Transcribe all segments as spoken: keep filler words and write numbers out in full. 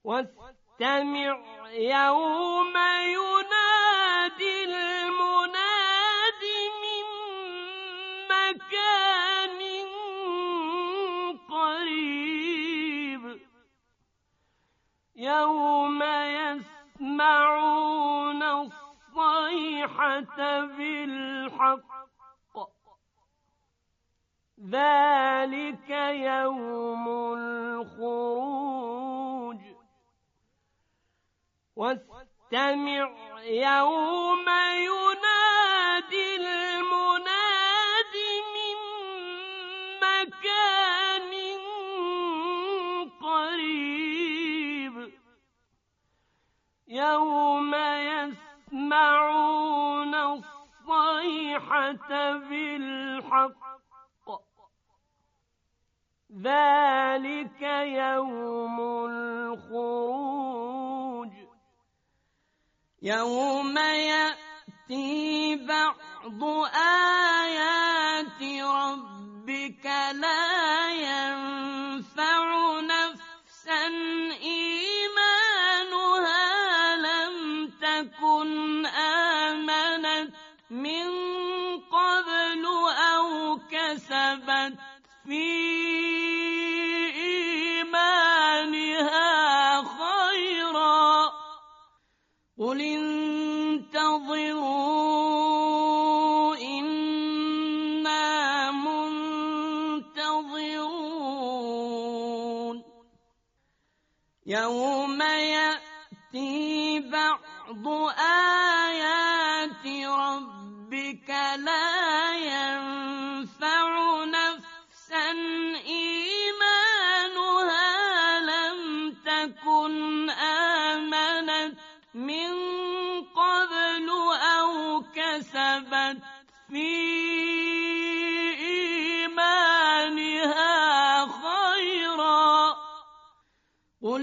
واستمع يوم ينادي المناد من مكان قريب يوم يسمعون الصيحة بالحق ذلك يوم الخروج واستمع يوم ينادي المناد من مكان قريب يوم يسمعون الصيحة بالحق ذلك يوم الخروج يوم يأتي بعض آيات ربك لا ينفع نفسا إيمانها لم تكن آمنت من قبل أو كسبت في قل انتظروا إنا منتظرون يوم يأتي بعض آيات ربك لا ينفع نفسا إيمانها لم تكن آمنت من قبل أو كسبت في إيمانها خيرا قل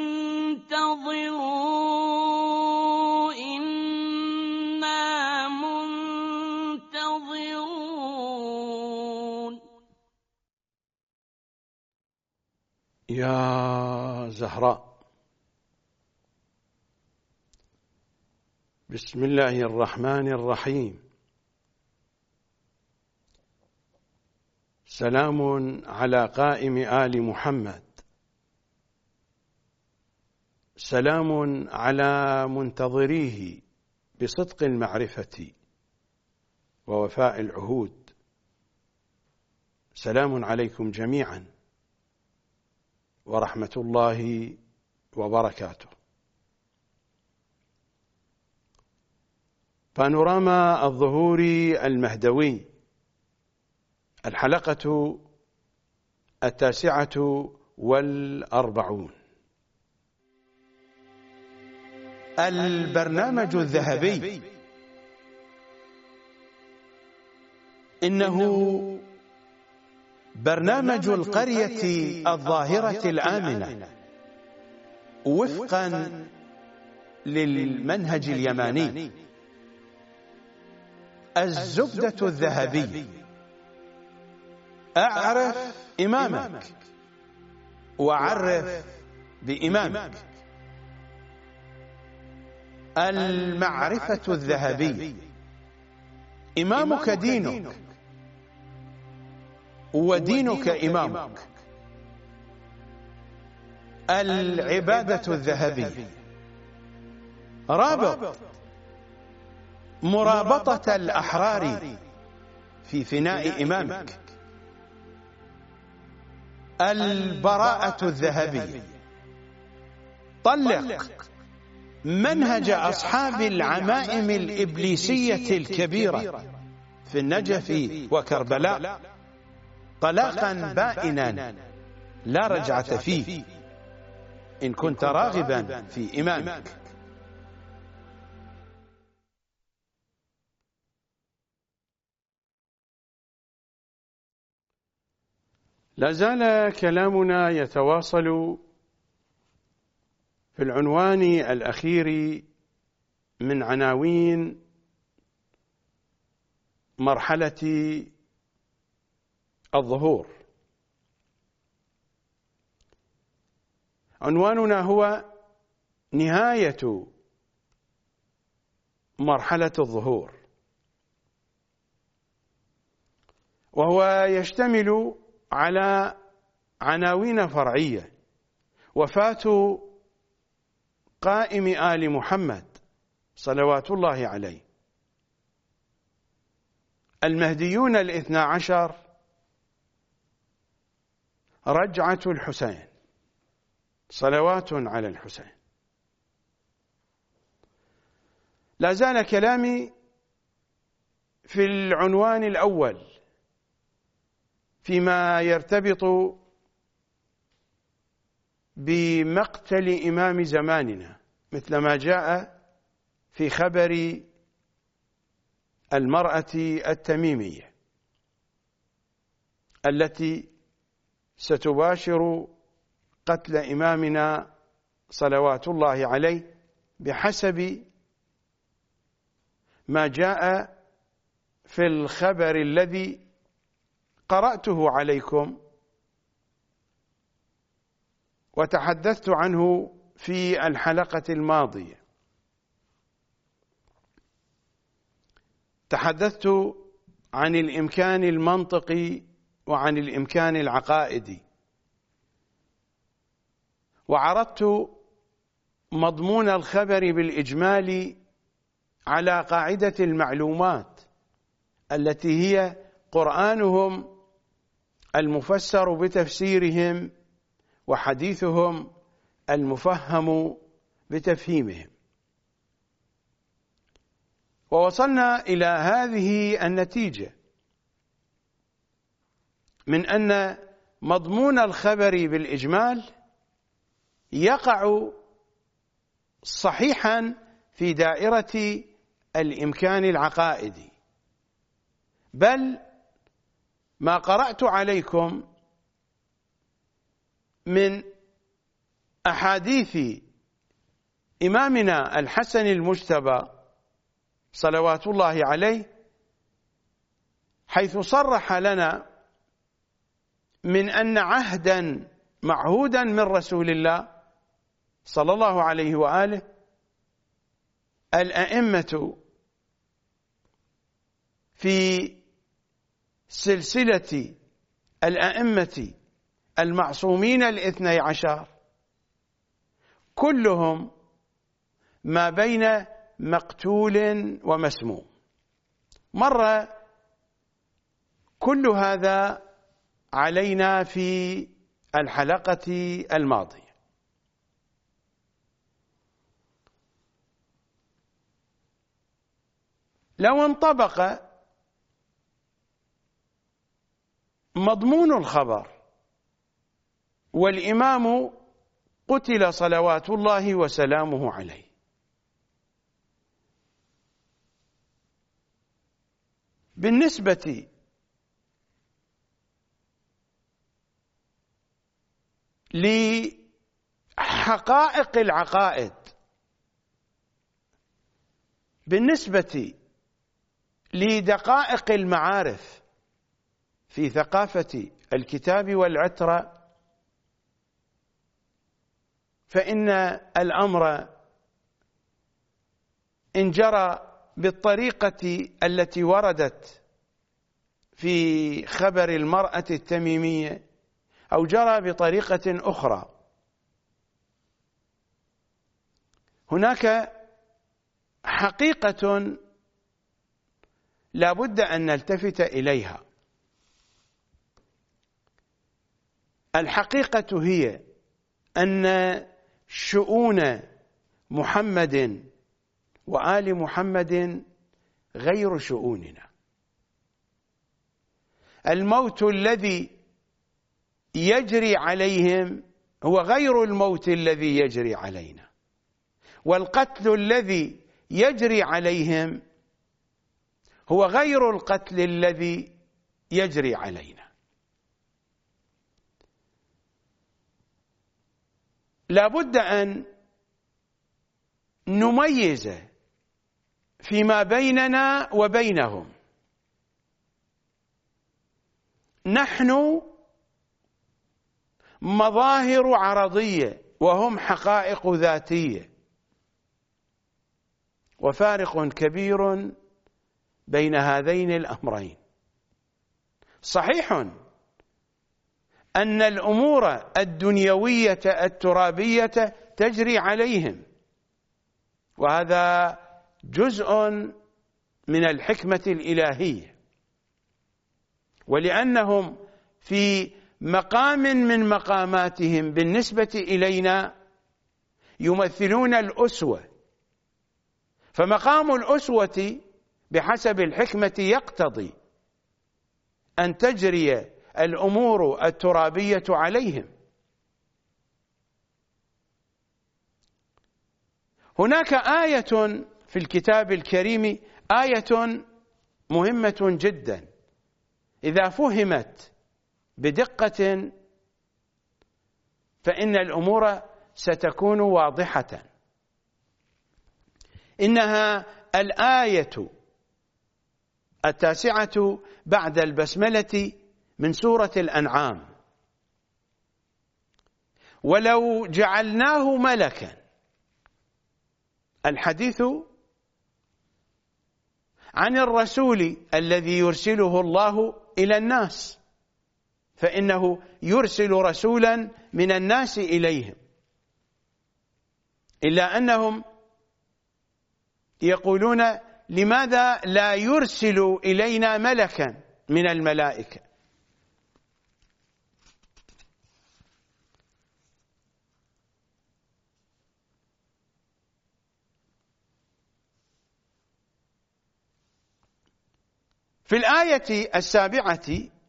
انتظروا إنا منتظرون. يا زهراء، بسم الله الرحمن الرحيم. سلام على قائم آل محمد، سلام على منتظريه بصدق المعرفة ووفاء العهود. سلام عليكم جميعا ورحمة الله وبركاته. بانوراما الظهور المهدوي، الحلقة التاسعة والأربعون. البرنامج الذهبي، إنه برنامج القرية الظاهرة الآمنة وفقا للمنهج اليماني. الزبدة الذهبي: أعرف إمامك وعرف بإمامك. المعرفة الذهبي: إمامك دينك ودينك إمامك. العبادة الذهبي: رابط مرابطة الأحرار في فناء إمامك. البراءة الذهبي: طلق منهج أصحاب العمائم الإبليسية الكبيرة في النجف وكربلاء طلاقا بائنا لا رجعة فيه إن كنت راغبا في إمامك. لا زال كلامنا يتواصل في العنوان الأخير من عناوين مرحلة الظهور. عنواننا هو نهاية مرحلة الظهور، وهو يشتمل على عناوين فرعية: وفاة قائم آل محمد صلوات الله عليه، المهديون الاثنى عشر، رجعة الحسين صلوات على الحسين. لا زال كلامي في العنوان الأول فيما يرتبط بمقتل إمام زماننا، مثل ما جاء في خبر المرأة التميمية التي ستباشر قتل إمامنا صلوات الله عليه بحسب ما جاء في الخبر الذي قرأته عليكم وتحدثت عنه في الحلقة الماضية. تحدثت عن الإمكان المنطقي وعن الإمكان العقائدي، وعرضت مضمون الخبر بالإجمال على قاعدة المعلومات التي هي قرآنهم المفسر بتفسيرهم وحديثهم المفهم بتفهيمهم. ووصلنا إلى هذه النتيجة من أن مضمون الخبر بالإجمال يقع صحيحا في دائرة الإمكان العقائدي، بل ما قرأت عليكم من أحاديث إمامنا الحسن المجتبى صلوات الله عليه، حيث صرح لنا من أن عهدا معهودا من رسول الله صلى الله عليه وآله الأئمة في سلسلة الأئمة المعصومين الاثني عشر كلهم ما بين مقتول ومسموم. مر كل هذا علينا في الحلقة الماضية. لو انطبق مضمون الخبر والإمام قتل صلوات الله وسلامه عليه، بالنسبة لحقائق العقائد، بالنسبة لدقائق المعارف في ثقافة الكتاب والعترة، فإن الأمر إن جرى بالطريقة التي وردت في خبر المرأة التميمية أو جرى بطريقة أخرى، هناك حقيقة لا بد أن نلتفت إليها. الحقيقة هي أن شؤون محمد وآل محمد غير شؤوننا. الموت الذي يجري عليهم هو غير الموت الذي يجري علينا، والقتل الذي يجري عليهم هو غير القتل الذي يجري علينا. لا بد أن نميز فيما بيننا وبينهم. نحن مظاهر عرضية وهم حقائق ذاتية، وفارق كبير بين هذين الأمرين. صحيح أن الأمور الدنيوية الترابية تجري عليهم، وهذا جزء من الحكمة الإلهية، ولأنهم في مقام من مقاماتهم بالنسبة إلينا يمثلون الأسوة، فمقام الأسوة بحسب الحكمة يقتضي أن تجري الأمور الترابية عليهم. هناك آية في الكتاب الكريم، آية مهمة جدا إذا فهمت بدقة فإن الأمور ستكون واضحة. إنها الآية التاسعة بعد البسملة من سورة الأنعام: ولو جعلناه ملكا. الحديث عن الرسول الذي يرسله الله إلى الناس، فإنه يرسل رسولا من الناس إليهم، إلا أنهم يقولون لماذا لا يرسل إلينا ملكا من الملائكة؟ في الآية السابعة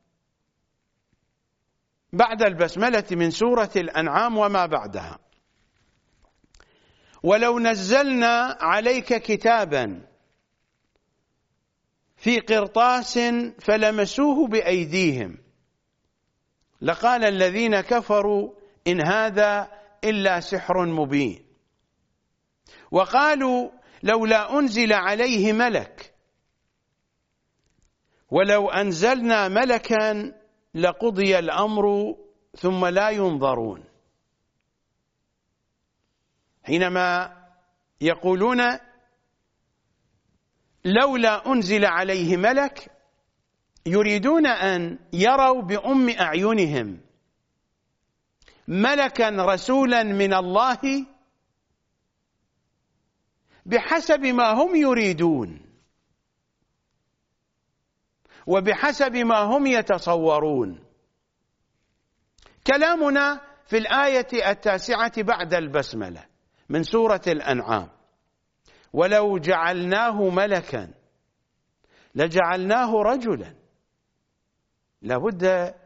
بعد البسملة من سورة الأنعام وما بعدها: ولو نزلنا عليك كتابا في قرطاس فلمسوه بأيديهم لقال الذين كفروا إن هذا إلا سحر مبين، وقالوا لولا أنزل عليه ملك، ولو أنزلنا ملكا لقضي الأمر ثم لا ينظرون. حينما يقولون لولا أنزل عليه ملك، يريدون أن يروا بأم أعينهم ملكا رسولا من الله بحسب ما هم يريدون وبحسب ما هم يتصورون. كلامنا في الآية التاسعة بعد البسملة من سورة الأنعام: ولو جعلناه ملكا لجعلناه رجلا. لابد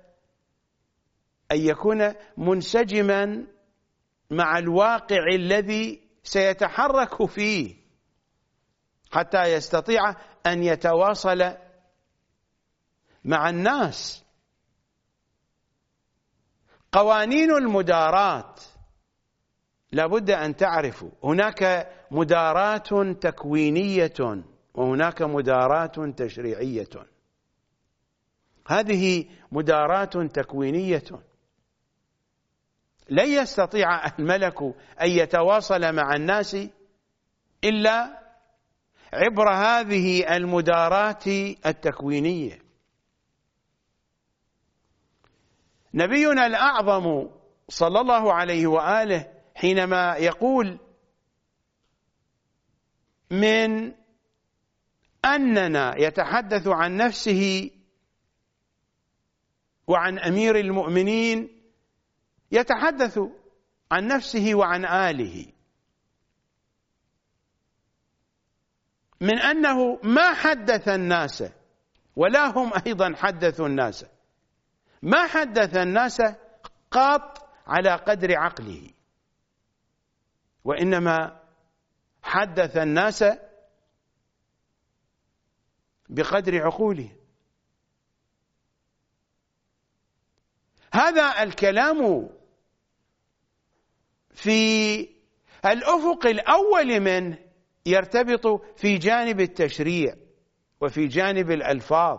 أن يكون منسجما مع الواقع الذي سيتحرك فيه حتى يستطيع أن يتواصل مع الناس. قوانين المداراة لابد أن تعرفوا، هناك مداراة تكوينية وهناك مداراة تشريعية. هذه مداراة تكوينية، لن يستطيع الملك أن يتواصل مع الناس إلا عبر هذه المدارات التكوينية. نبينا الأعظم صلى الله عليه وآله حينما يقول من أننا يتحدث عن نفسه وعن أمير المؤمنين، يتحدث عن نفسه وعن آله، من أنه ما حدث الناس ولا هم أيضا حدثوا الناس، ما حدث الناس قط على قدر عقله، وإنما حدث الناس بقدر عقوله. هذا الكلام في الأفق الأول منه يرتبط في جانب التشريع وفي جانب الألفاظ،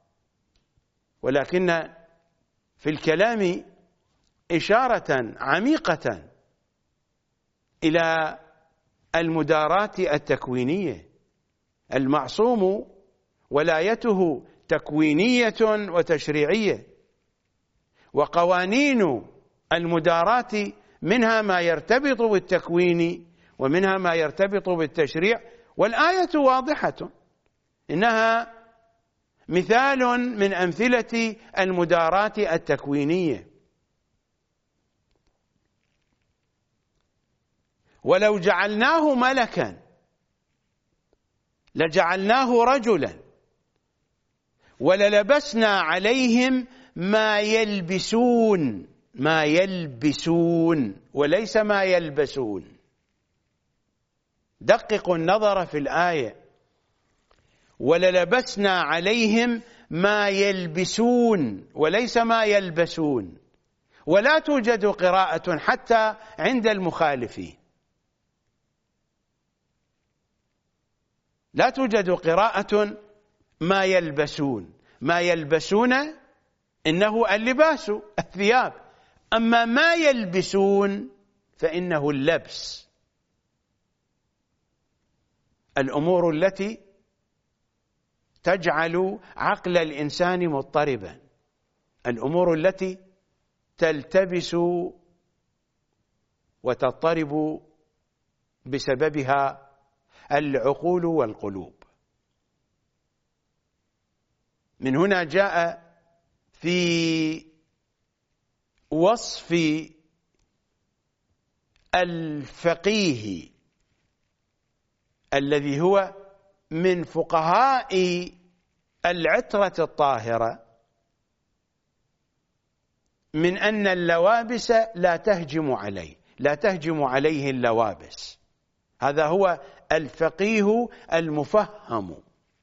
ولكن في الكلام إشارة عميقة إلى المداراة التكوينية. المعصوم ولايته تكوينية وتشريعية، وقوانين المداراة منها ما يرتبط بالتكوين ومنها ما يرتبط بالتشريع، والآية واضحة، إنها مثال من أمثلة المداراة التكوينية. ولو جعلناه ملكا لجعلناه رجلا وللبسنا عليهم ما يلبسون، ما يلبسون وليس ما يلبسون. دققوا النظر في الآية، وللبسنا عليهم ما يلبسون وليس ما يلبسون. ولا توجد قراءة حتى عند المخالفين، لا توجد قراءة ما يلبسون. ما يلبسون إنه اللباس الثياب، أما ما يلبسون فإنه اللبس، الأمور التي تجعل عقل الإنسان مضطربا، الأمور التي تلتبس وتضطرب بسببها العقول والقلوب. من هنا جاء في وصف الفقيه الذي هو من فقهاء العترة الطاهرة من أن اللوابس لا تهجم عليه، لا تهجم عليه اللوابس. هذا هو الفقيه المفهم،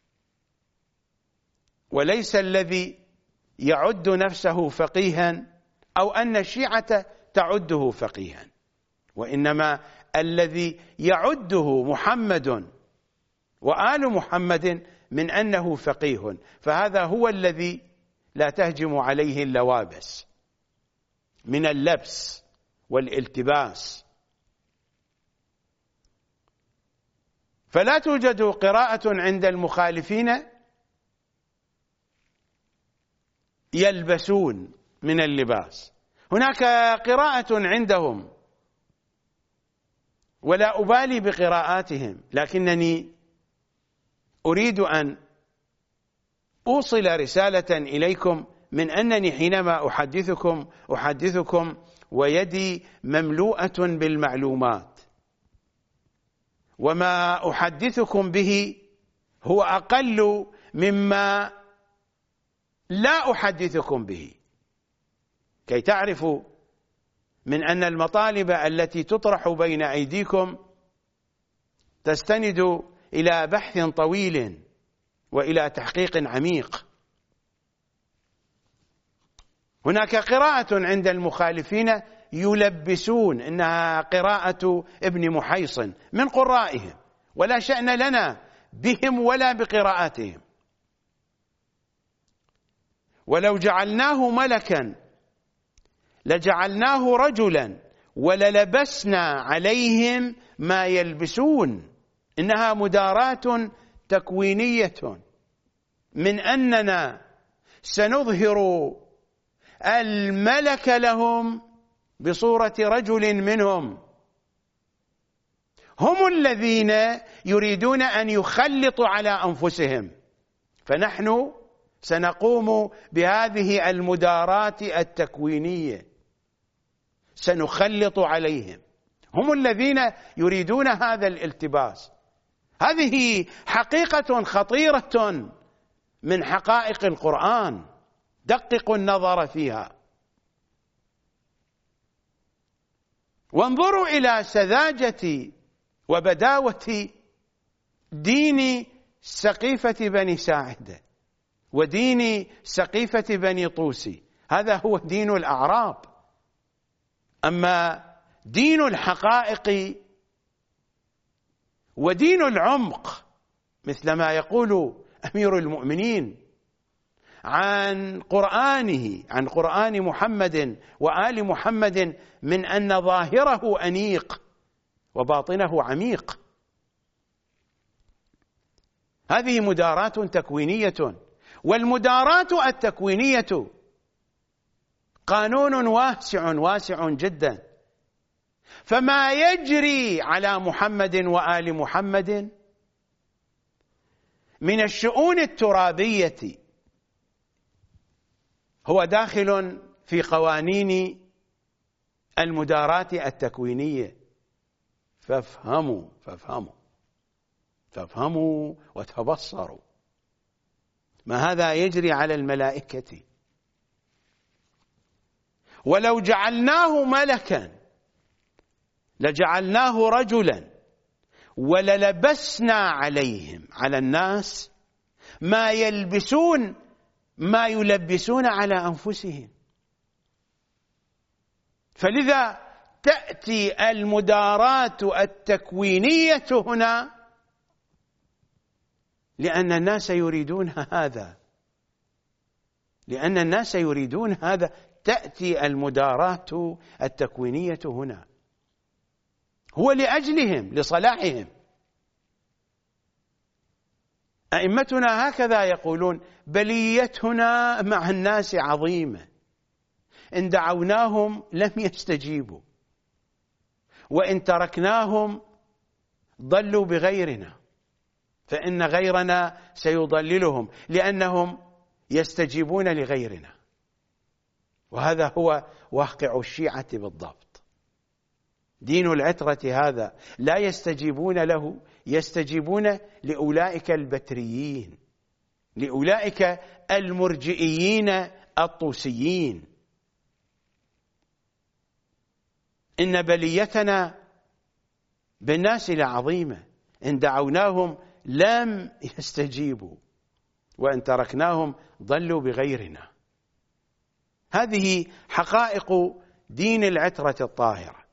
وليس الذي يعد نفسه فقيها أو أن الشيعة تعده فقيها، وإنما الذي يعده محمد وآل محمد من أنه فقيه، فهذا هو الذي لا تهجم عليه اللوابس من اللبس والالتباس. فلا توجد قراءة عند المخالفين يلبسون من اللباس، هناك قراءة عندهم ولا أبالي بقراءاتهم، لكنني أريد أن أوصل رسالة إليكم من أنني حينما أحدثكم أحدثكم ويدي مملوءة بالمعلومات، وما أحدثكم به هو أقل مما لا أحدثكم به، كي تعرفوا من أن المطالب التي تطرح بين أيديكم تستند إلى بحث طويل وإلى تحقيق عميق. هناك قراءة عند المخالفين يلبسون، إنها قراءة ابن محيصن من قرائهم، ولا شأن لنا بهم ولا بقراءاتهم. ولو جعلناه ملكا لجعلناه رجلا وللبسنا عليهم ما يلبسون، إنها مداراة تكوينية من أننا سنظهر الملك لهم بصورة رجل منهم، هم الذين يريدون أن يخلطوا على أنفسهم، فنحن سنقوم بهذه المداراة التكوينية، سنخلط عليهم، هم الذين يريدون هذا الالتباس. هذه حقيقة خطيرة من حقائق القرآن، دققوا النظر فيها، وانظروا إلى سذاجة وبداوة دين سقيفة بني ساعدة ودين سقيفة بني طوسي. هذا هو دين الأعراب، أما دين الحقائق ودين العمق مثل ما يقول أمير المؤمنين عن قرآنه، عن قرآن محمد وآل محمد، من أن ظاهره أنيق وباطنه عميق. هذه مداراة تكوينية، والمداراة التكوينية قانون واسع واسع جدا. فما يجري على محمد وآل محمد من الشؤون الترابية هو داخل في قوانين المداراة التكوينية. فافهموا فافهموا فافهموا وتبصروا ما هذا يجري على الملائكة. ولو جعلناه ملكا لجعلناه رجلا وللبسنا عليهم، على الناس، ما يلبسون ما يلبسون على أنفسهم. فلذا تأتي المداراة التكوينية هنا لأن الناس يريدون هذا، لأن الناس يريدون هذا تأتي المداراة التكوينية هنا، هو لأجلهم، لصلاحهم. أئمتنا هكذا يقولون: بليتنا مع الناس عظيمة، إن دعوناهم لم يستجيبوا، وإن تركناهم ضلوا بغيرنا، فإن غيرنا سيضللهم لأنهم يستجيبون لغيرنا. وهذا هو واقع الشيعة بالضبط. دين العترة هذا لا يستجيبون له، يستجيبون لأولئك البتريين، لأولئك المرجئيين الطوسيين. إن بليتنا بالناس لعظيمة، إن دعوناهم لم يستجيبوا، وإن تركناهم ضلوا بغيرنا. هذه حقائق دين العترة الطاهرة.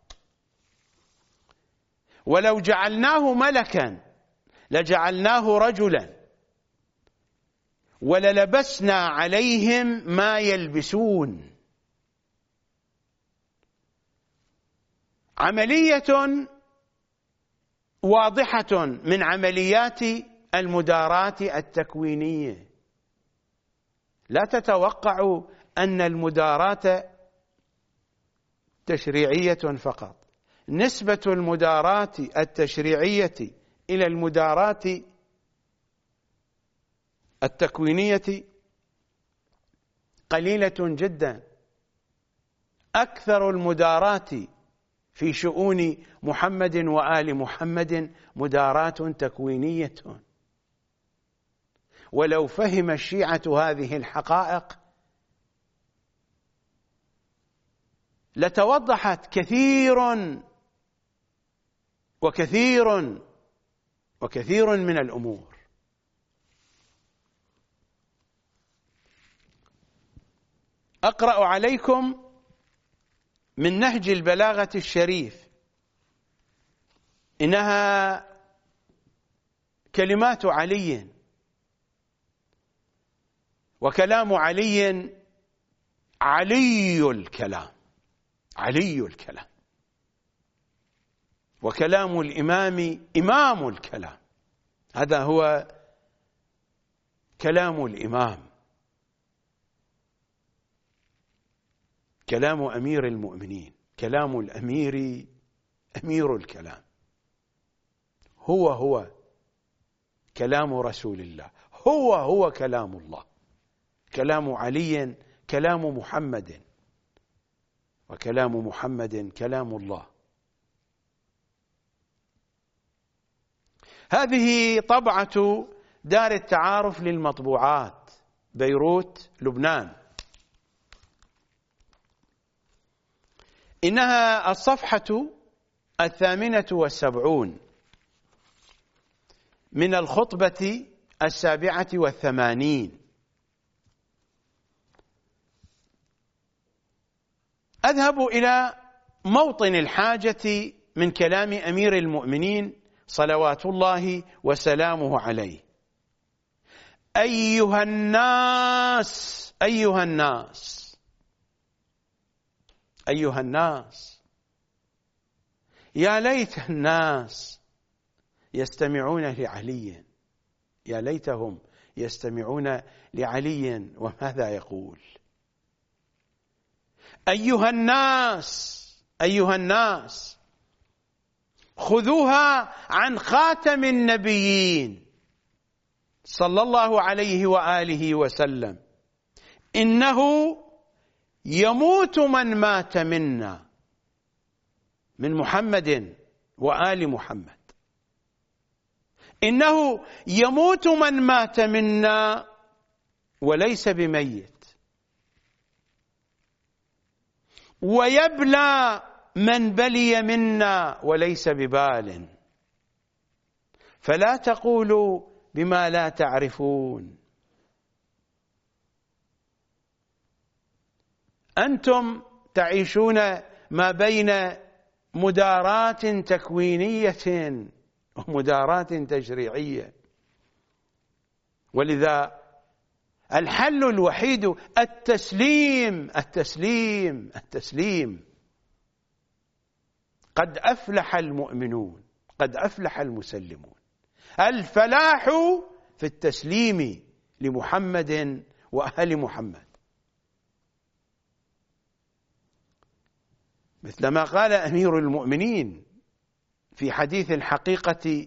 ولو جعلناه ملكا لجعلناه رجلا وللبسنا عليهم ما يلبسون. عملية واضحة من عمليات المداراة التكوينية. لا تتوقعوا أن المداراة تشريعية فقط. نسبة المداراة التشريعية إلى المداراة التكوينية قليلة جدا. أكثر المداراة في شؤون محمد وآل محمد مداراة تكوينية. ولو فهم الشيعة هذه الحقائق لتوضحت كثير وكثير وكثير من الأمور. أقرأ عليكم من نهج البلاغة الشريف، إنها كلمات علي، وكلام علي علي الكلام، علي الكلام، وكلام الإمام إمام الكلام. هذا هو كلام الإمام، كلام أمير المؤمنين، كلام الأمير أمير الكلام، هو هو كلام رسول الله، هو هو كلام الله. كلام علي كلام محمد، وكلام محمد كلام الله. هذه طبعة دار التعارف للمطبوعات، بيروت، لبنان. إنها الصفحة الثامنة والسبعون من الخطبة السابعة والثمانين. أذهب إلى موطن الحاجة من كلام أمير المؤمنين صلوات الله وسلامه عليه. أيها الناس، أيها الناس، أيها الناس، يا ليت الناس يستمعون لعلي، يا ليتهم يستمعون لعلي وماذا يقول. أيها الناس أيها الناس خذوها عن خاتم النبيين صلى الله عليه وآله وسلم، إنه يموت من مات منا من محمد وآل محمد، إنه يموت من مات منا وليس بميت، ويبلى من بلي منا وليس ببال، فلا تقولوا بما لا تعرفون. أنتم تعيشون ما بين مدارات تكوينية ومدارات تشريعية، ولذا الحل الوحيد التسليم التسليم التسليم. قد أفلح المؤمنون، قد أفلح المسلمون. الفلاح في التسليم لمحمد وأهل محمد، مثلما قال أمير المؤمنين في حديث الحقيقة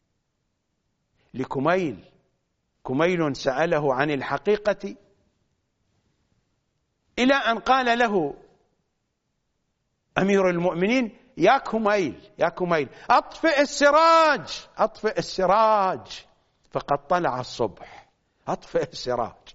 لكميل. كميل سأله عن الحقيقة إلى أن قال له أمير المؤمنين: يا كميل يا كميل أطفئ السراج أطفئ السراج فقد طلع الصبح. أطفئ السراج.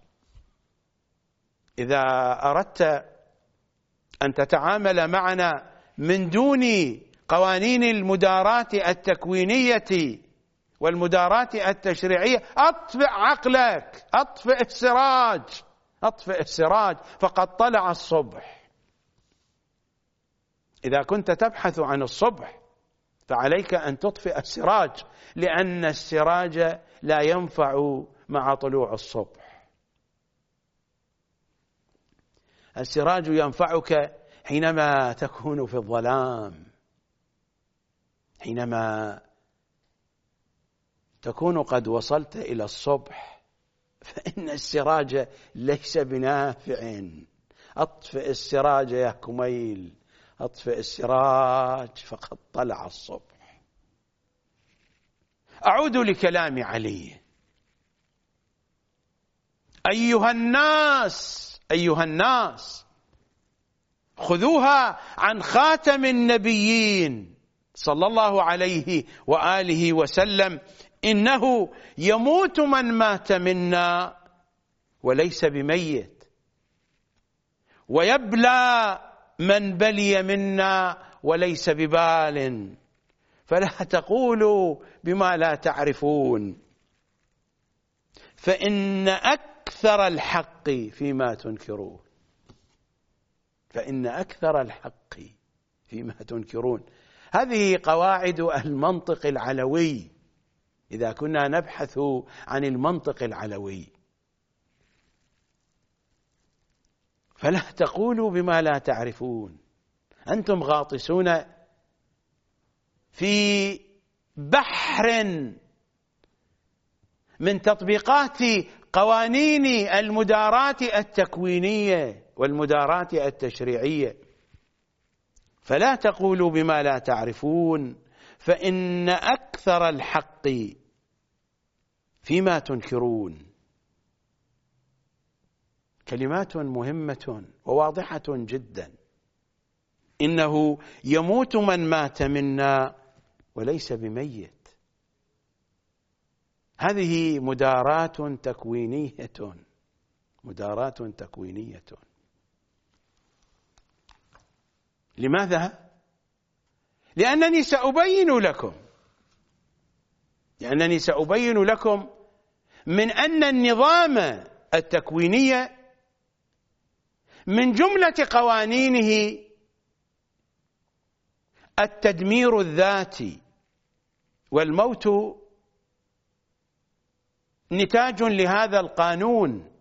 إذا أردت أن تتعامل معنا من دون قوانين المدارات التكوينية والمدارات التشريعية، أطفئ عقلك، أطفئ السراج أطفئ السراج فقد طلع الصبح. إذا كنت تبحث عن الصبح فعليك أن تطفئ السراج، لأن السراج لا ينفع مع طلوع الصبح. السراج ينفعك حينما تكون في الظلام، حينما تكون قد وصلت إلى الصبح، فإن السراج ليس بنافع. أطفئ السراج يا كميل، أطفئ السراج فقد طلع الصبح. أعود لكلام علي. أيها الناس أيها الناس خذوها عن خاتم النبيين صلى الله عليه وآله وسلم، إنه يموت من مات منا وليس بميت، ويبلى من بلي منا وليس ببال، فلا تقولوا بما لا تعرفون، فإن أكثر الحق فيما تنكرون فإن أكثر الحق فيما تنكرون. هذه قواعد المنطق العلوي إذا كنا نبحث عن المنطق العلوي. فلا تقولوا بما لا تعرفون. أنتم غاطسون في بحر من تطبيقات قوانين المدارات التكوينية والمدارات التشريعية. فلا تقولوا بما لا تعرفون، فإن أكثر الحق فيما تنكرون. كلمات مهمة وواضحة جدا. إنه يموت من مات منا وليس بميت. هذه مدارات تكوينية مدارات تكوينية. لماذا؟ لأنني سأبين لكم لأنني سأبين لكم من أن النظام التكويني من جملة قوانينه التدمير الذاتي، والموت نتاج لهذا القانون.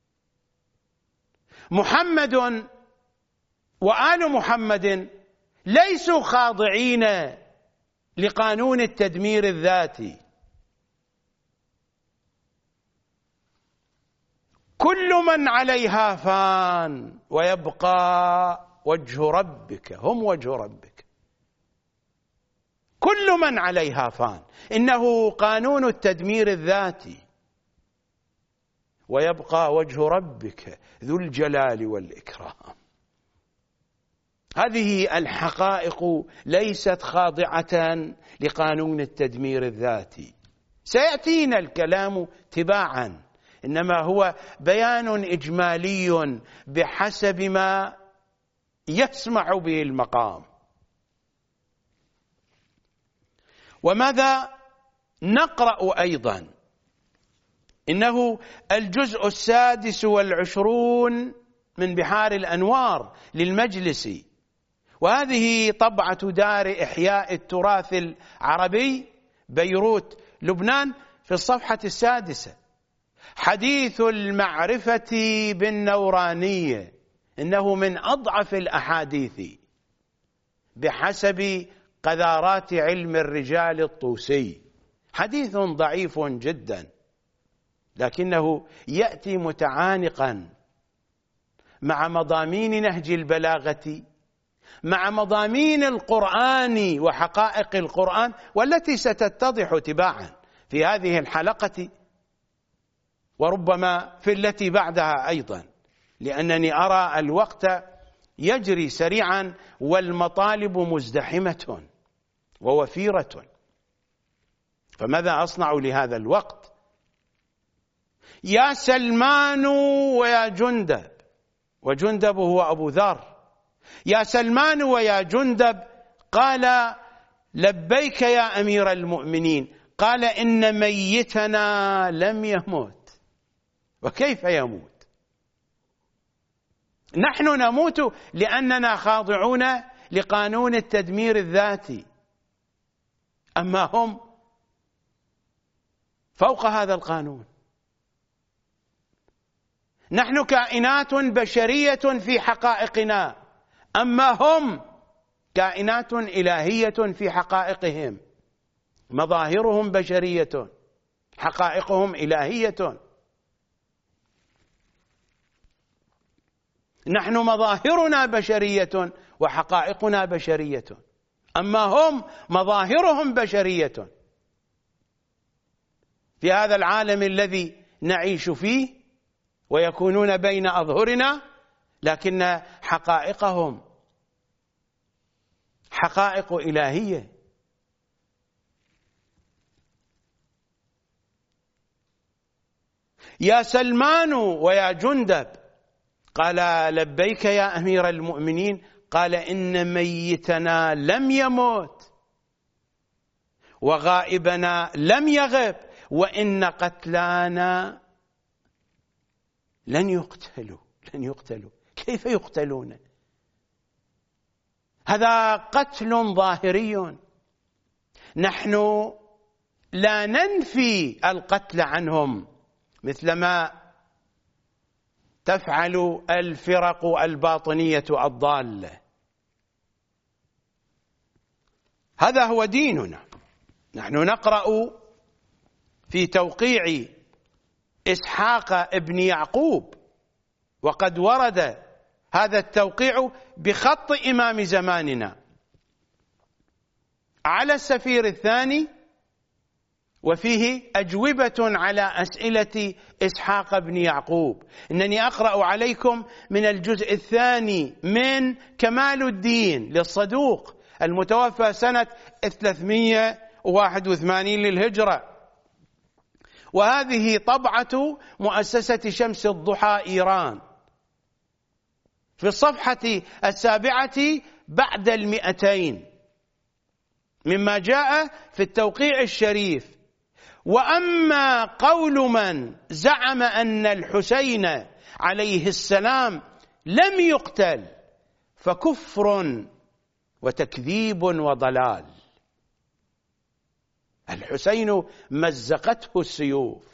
محمد وآل محمد ليسوا خاضعين لقانون التدمير الذاتي. كل من عليها فان ويبقى وجه ربك. هم وجه ربك. كل من عليها فان، إنه قانون التدمير الذاتي. ويبقى وجه ربك ذو الجلال والإكرام. هذه الحقائق ليست خاضعة لقانون التدمير الذاتي. سيأتينا الكلام تباعا، إنما هو بيان إجمالي بحسب ما يسمع به المقام. وماذا نقرأ أيضا؟ إنه الجزء السادس والعشرون من بحار الأنوار للمجلسي، وهذه طبعة دار إحياء التراث العربي بيروت لبنان، في الصفحة السادسة. حديث المعرفة بالنورانية، إنه من أضعف الأحاديث بحسب قذارات علم الرجال الطوسي. حديث ضعيف جدا، لكنه يأتي متعانقا مع مضامين نهج البلاغة، مع مضامين القرآن وحقائق القرآن، والتي ستتضح تباعا في هذه الحلقة، وربما في التي بعدها أيضا، لأنني أرى الوقت يجري سريعا والمطالب مزدحمة ووفيرة. فماذا أصنع لهذا الوقت؟ يا سلمان ويا جندب، وجندب هو أبو ذر. يا سلمان ويا جندب، قال لبيك يا أمير المؤمنين. قال إن ميتنا لم يموت. وكيف يموت؟ نحن نموت لأننا خاضعون لقانون التدمير الذاتي، أما هم فوق هذا القانون. نحن كائنات بشرية في حقائقنا، أما هم كائنات إلهية في حقائقهم. مظاهرهم بشرية، حقائقهم إلهية. نحن مظاهرنا بشرية وحقائقنا بشرية، أما هم مظاهرهم بشرية في هذا العالم الذي نعيش فيه، ويكونون بين أظهرنا، لكن حقائقهم حقائق إلهية. يا سلمان ويا جندب، قال لبيك يا أمير المؤمنين. قال إن ميتنا لم يموت، وغائبنا لم يغب، وإن قتلانا لن يقتلوا. لن يقتلوا. كيف يقتلون؟ هذا قتل ظاهري. نحن لا ننفي القتل عنهم مثلما تفعل الفرق الباطنية الضالة. هذا هو ديننا. نحن نقرأ في توقيع إسحاق ابن يعقوب، وقد ورد هذا التوقيع بخط إمام زماننا على السفير الثاني، وفيه أجوبة على أسئلة إسحاق بن يعقوب. إنني أقرأ عليكم من الجزء الثاني من كمال الدين للصدوق المتوفى سنة ثلاثمئة وواحد وثمانين للهجرة، وهذه طبعة مؤسسة شمس الضحى إيران، في الصفحة السابعة بعد المئتين مما جاء في التوقيع الشريف. وأما قول من زعم أن الحسين عليه السلام لم يقتل فكفر وتكذيب وضلال. الحسين مزقته السيوف.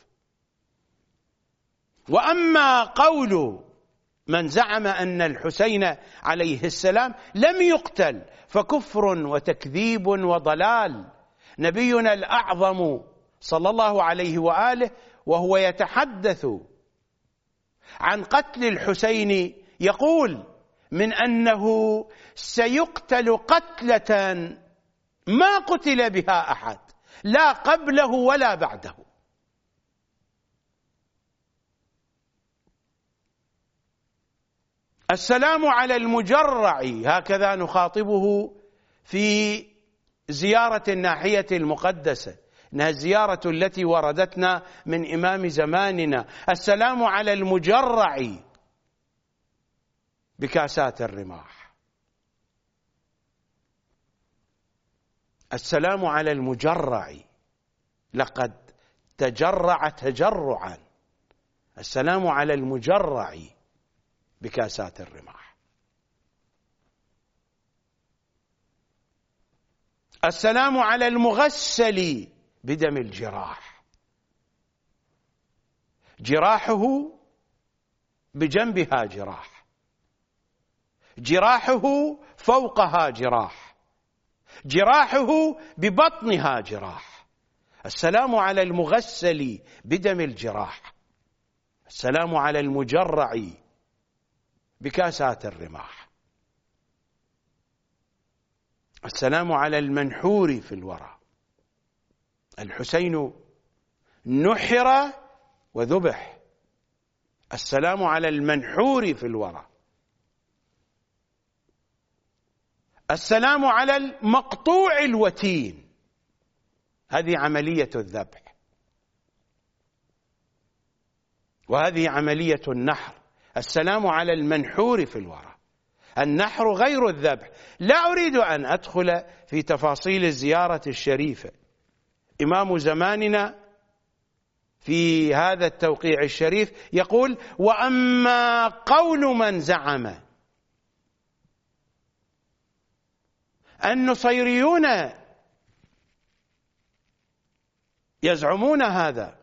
وأما قول من زعم أن الحسين عليه السلام لم يقتل فكفر وتكذيب وضلال. نبينا الأعظم صلى الله عليه وآله وهو يتحدث عن قتل الحسين يقول من أنه سيقتل قتلة ما قتل بها أحد لا قبله ولا بعده. السلام على المجرع، هكذا نخاطبه في زيارة الناحية المقدسة، إنها الزيارة التي وردتنا من إمام زماننا. السلام على المجرع بكاسات الرماح. السلام على المجرع، لقد تجرع تجرعا. السلام على المجرع بكاسات الرماح. السلام على المغسل بدم الجراح، جراحه بجنبها جراح، جراحه فوقها جراح، جراحه ببطنها جراح. السلام على المغسل بدم الجراح. السلام على المجرع بكاسات الرماح. السلام على المنحور في الورى. الحسين نحر وذبح. السلام على المنحور في الورى. السلام على المقطوع الوتين، هذه عملية الذبح، وهذه عملية النحر. السلام على المنحور في الورى. النحر غير الذبح. لا أريد أن أدخل في تفاصيل الزيارة الشريفة. إمام زماننا في هذا التوقيع الشريف يقول: وأما قول من زعم النصيريون يزعمون هذا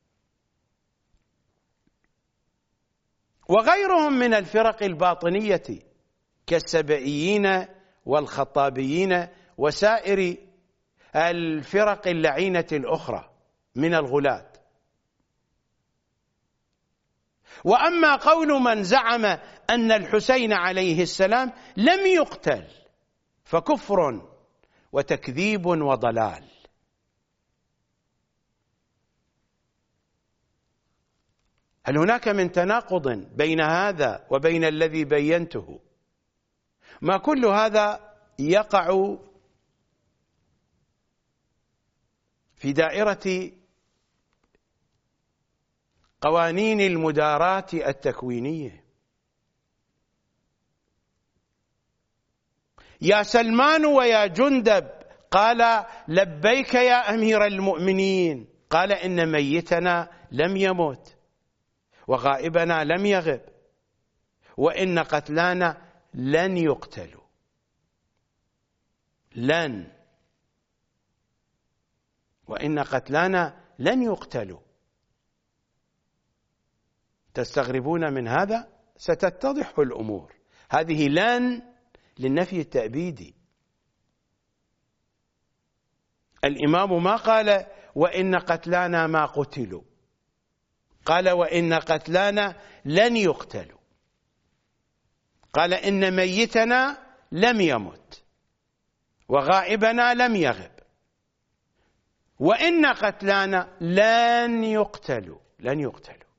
وغيرهم من الفرق الباطنية كالسبئيين والخطابيين وسائر الفرق اللعينة الأخرى من الغلاة. وأما قول من زعم أن الحسين عليه السلام لم يقتل فكفر وتكذيب وضلال. هل هناك من تناقض بين هذا وبين الذي بينته؟ ما كل هذا يقع في دائرة قوانين المداراة التكوينية. يا سلمان ويا جندب قال: لبيك يا أمير المؤمنين. قال: إن ميتنا لم يمت وغائبنا لم يغب وإن قتلانا لن يقتلوا. لن وإن قتلانا لن يقتلوا. تستغربون من هذا؟ ستتضح الأمور. هذه لن للنفي التأبيدي. الإمام ما قال وإن قتلانا ما قتلوا، قال وإن قتلانا لن يقتلوا. قال إن ميتنا لم يمت وغائبنا لم يغب وإن قتلانا لن يقتلوا. لن يقتلوا.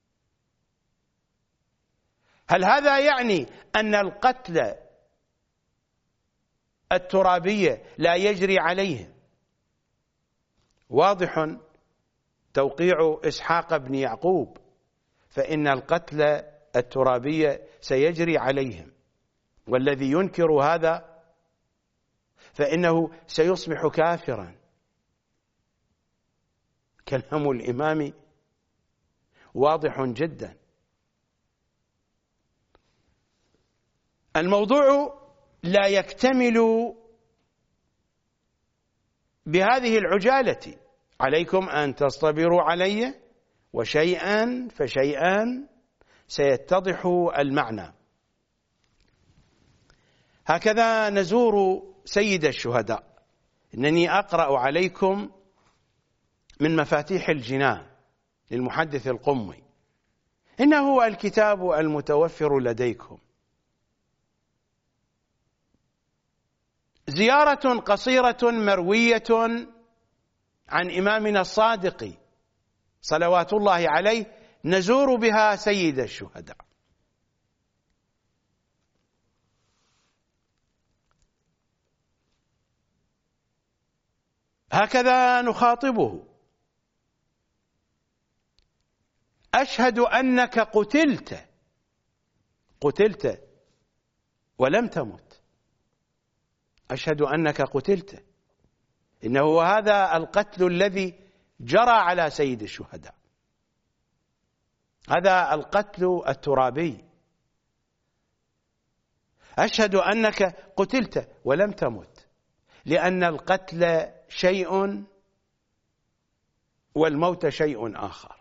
هل هذا يعني أن القتل الترابية لا يجري عليهم؟ واضح توقيع إسحاق بن يعقوب، فإن القتل الترابية سيجري عليهم، والذي ينكر هذا فإنه سيصبح كافرا. كلام الإمام واضح جدا. الموضوع لا يكتمل بهذه العجالة. عليكم أن تصطبروا علي، وشيئا فشيئا سيتضح المعنى. هكذا نزور سيد الشهداء. إنني أقرأ عليكم من مفاتيح الجنان للمحدث القمي. إنه هو الكتاب المتوفر لديكم. زيارة قصيرة مروية عن إمامنا الصادق صلوات الله عليه نزور بها سيد الشهداء. هكذا نخاطبه: أشهد أنك قتلت قتلت ولم تمت. أشهد أنك قتلت، إنه هذا القتل الذي جرى على سيد الشهداء، هذا القتل الترابي. أشهد أنك قتلت ولم تمت، لأن القتل شيء والموت شيء آخر.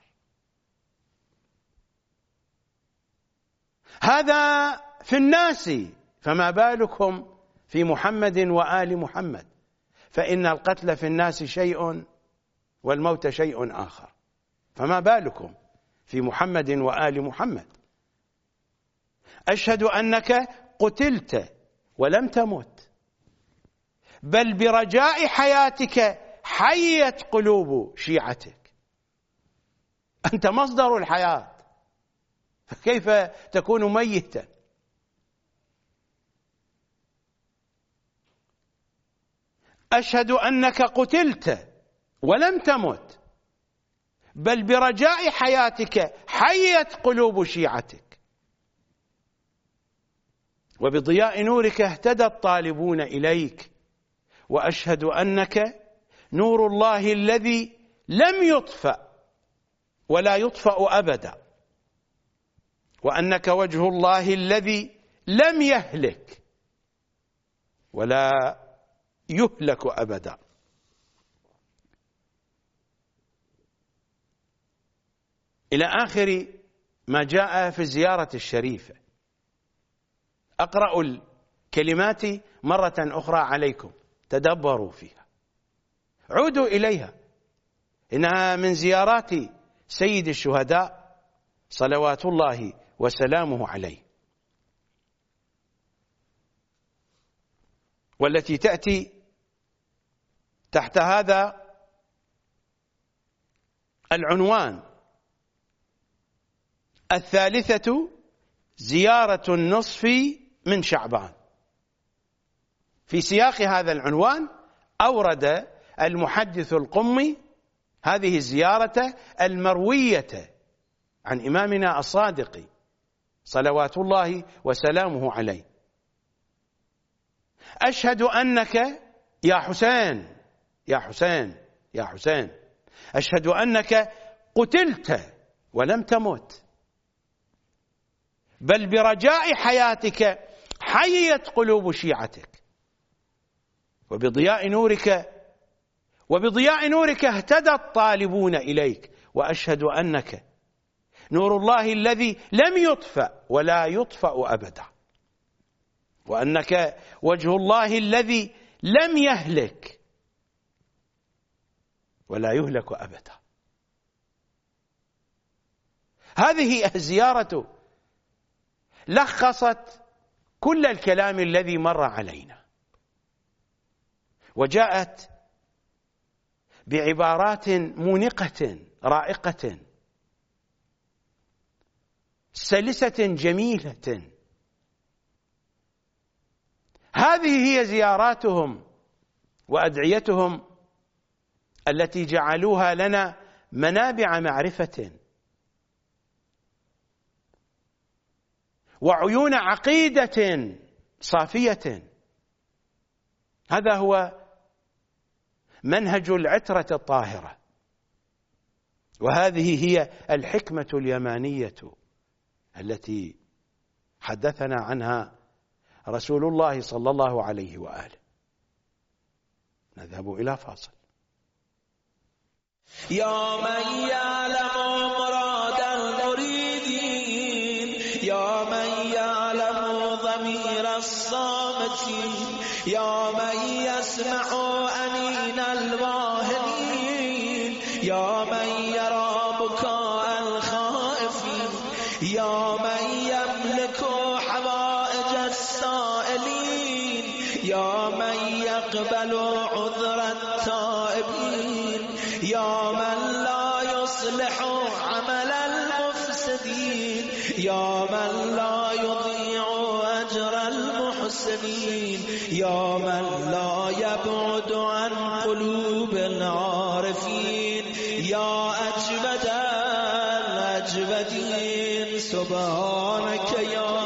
هذا في الناس، فما بالكم في محمد وآل محمد، فإن القتل في الناس شيء والموت شيء آخر، فما بالكم في محمد وآل محمد. أشهد أنك قتلت ولم تمت، بل برجاء حياتك حيت قلوب شيعتك. أنت مصدر الحياة، فكيف تكون ميتا؟ أشهد أنك قتلت ولم تمت، بل برجاء حياتك حيت قلوب شيعتك، وبضياء نورك اهتدى الطالبون إليك. وأشهد أنك نور الله الذي لم يطفأ ولا يطفأ أبدا، وأنك وجه الله الذي لم يهلك ولا يهلك أبدا. إلى آخر ما جاء في الزيارة الشريفة. أقرأ الكلمات مرة أخرى عليكم، تدبروا فيها، عودوا إليها، إنها من زيارات سيد الشهداء صلوات الله وسلامه عليه، والتي تأتي تحت هذا العنوان: الثالثة زيارة النصف من شعبان. في سياق هذا العنوان أورد المحدث القمي هذه الزيارة المروية عن إمامنا الصادق صلوات الله وسلامه عليه: أشهد أنك يا حسين يا حسين يا حسين أشهد أنك قتلت ولم تمت، بل برجاء حياتك حيت قلوب شيعتك، وبضياء نورك وبضياء نورك اهتدى الطالبون إليك. وأشهد أنك نور الله الذي لم يطفأ ولا يطفأ أبدا، وأنك وجه الله الذي لم يهلك ولا يهلك أبدا. هذه الزيارة لخصت كل الكلام الذي مر علينا، وجاءت بعبارات مونقة رائقة سلسة جميلة. هذه هي زياراتهم وأدعيتهم التي جعلوها لنا منابع معرفة وعيون عقيدة صافية. هذا هو منهج العترة الطاهرة، وهذه هي الحكمة اليمانية التي حدثنا عنها رسول الله صلى الله عليه وآله. نذهب إلى فاصل. يا من يعلم مراد المريدين، يا من يعلم ضمير الصامتين، يا من يسمع أنين الواهنين، يا من يرى بكاء الخائفين، الغائبين يا من لا يصلح عمل المفسدين يا من لا يضيع أجر المحسنين يا من لا يبعد عن قلوب العارفين يا أجود الأجودين سبحانك يا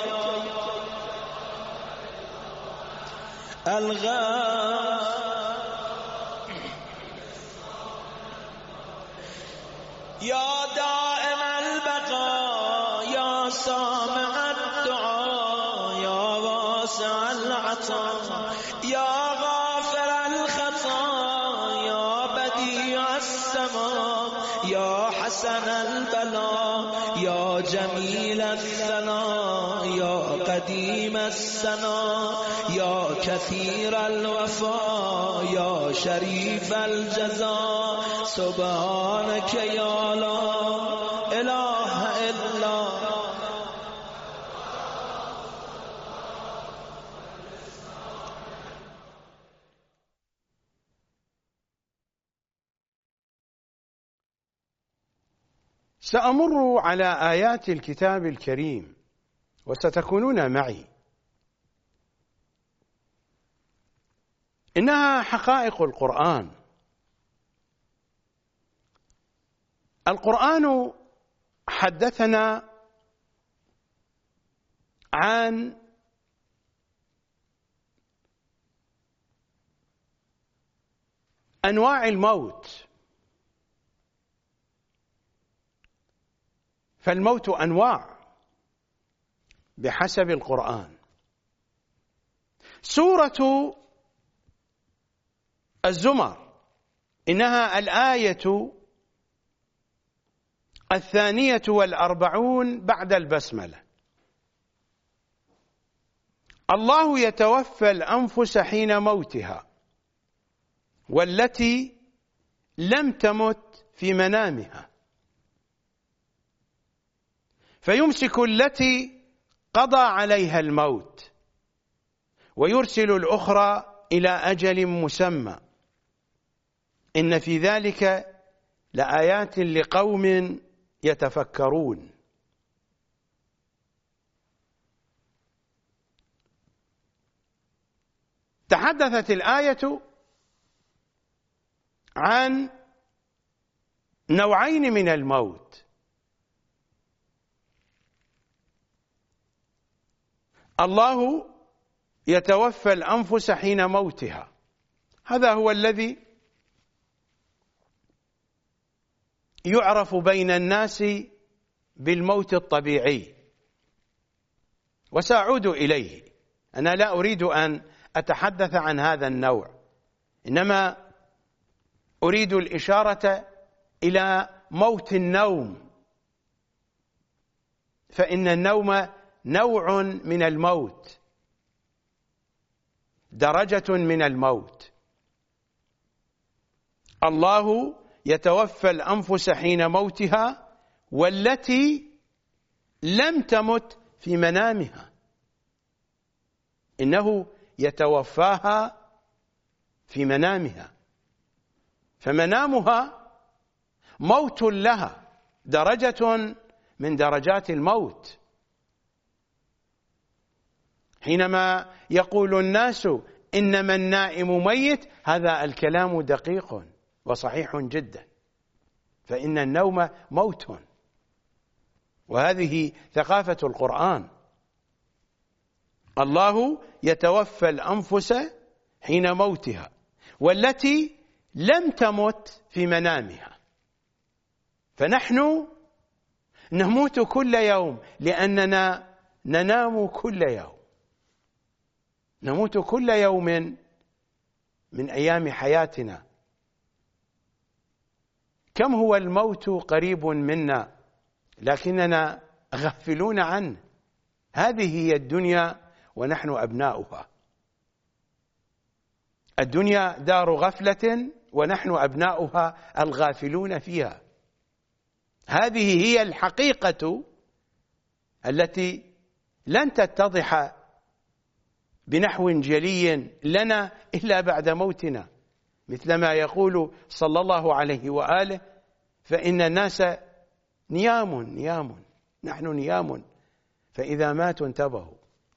الغاف يا دائم البقاء يا سامع الدعاء يا واسع العطاء يا غافر الخطا يا بديع السماء يا حسن البلاء يا جميل الثناء يا قديم السنا يا كثير الوفاء يا شريف الجزاء سبحانك يا لا إله إلا سأمر على آيات الكتاب الكريم وستكونون معي. إنها حقائق القرآن. القرآن حدثنا عن أنواع الموت، فالموت أنواع بحسب القرآن. سورة الزمر إنها الآية الثانية والأربعون بعد البسملة. الله يتوفى الأنفس حين موتها والتي لم تمت في منامها فيمسك التي قضى عليها الموت ويرسل الأخرى إلى أجل مسمى إن في ذلك لآيات لقوم يتفكرون. تحدثت الآية عن نوعين من الموت: الله يتوفى الأنفس حين موتها، هذا هو الذي يعرف بين الناس بالموت الطبيعي، وسأعود إليه. أنا لا أريد أن أتحدث عن هذا النوع، إنما أريد الإشارة إلى موت النوم، فإن النوم نوع من الموت، درجة من الموت. الله يتوفى الأنفس حين موتها والتي لم تمت في منامها، إنه يتوفاها في منامها، فمنامها موت لها، درجة من درجات الموت. حينما يقول الناس إنما النائم ميت، هذا الكلام دقيق وصحيح جدا، فإن النوم موت، وهذه ثقافة القرآن. الله يتوفى الأنفس حين موتها والتي لم تمت في منامها، فنحن نموت كل يوم لأننا ننام كل يوم، نموت كل يوم من أيام حياتنا. كم هو الموت قريب منا لكننا غافلون عنه. هذه هي الدنيا ونحن أبناؤها. الدنيا دار غفلة ونحن أبناؤها الغافلون فيها. هذه هي الحقيقة التي لن تتضح بنحو جلي لنا إلا بعد موتنا، مثلما يقول صلى الله عليه وآله: فإن الناس نيام نيام نحن نيام فإذا ماتوا انتبهوا.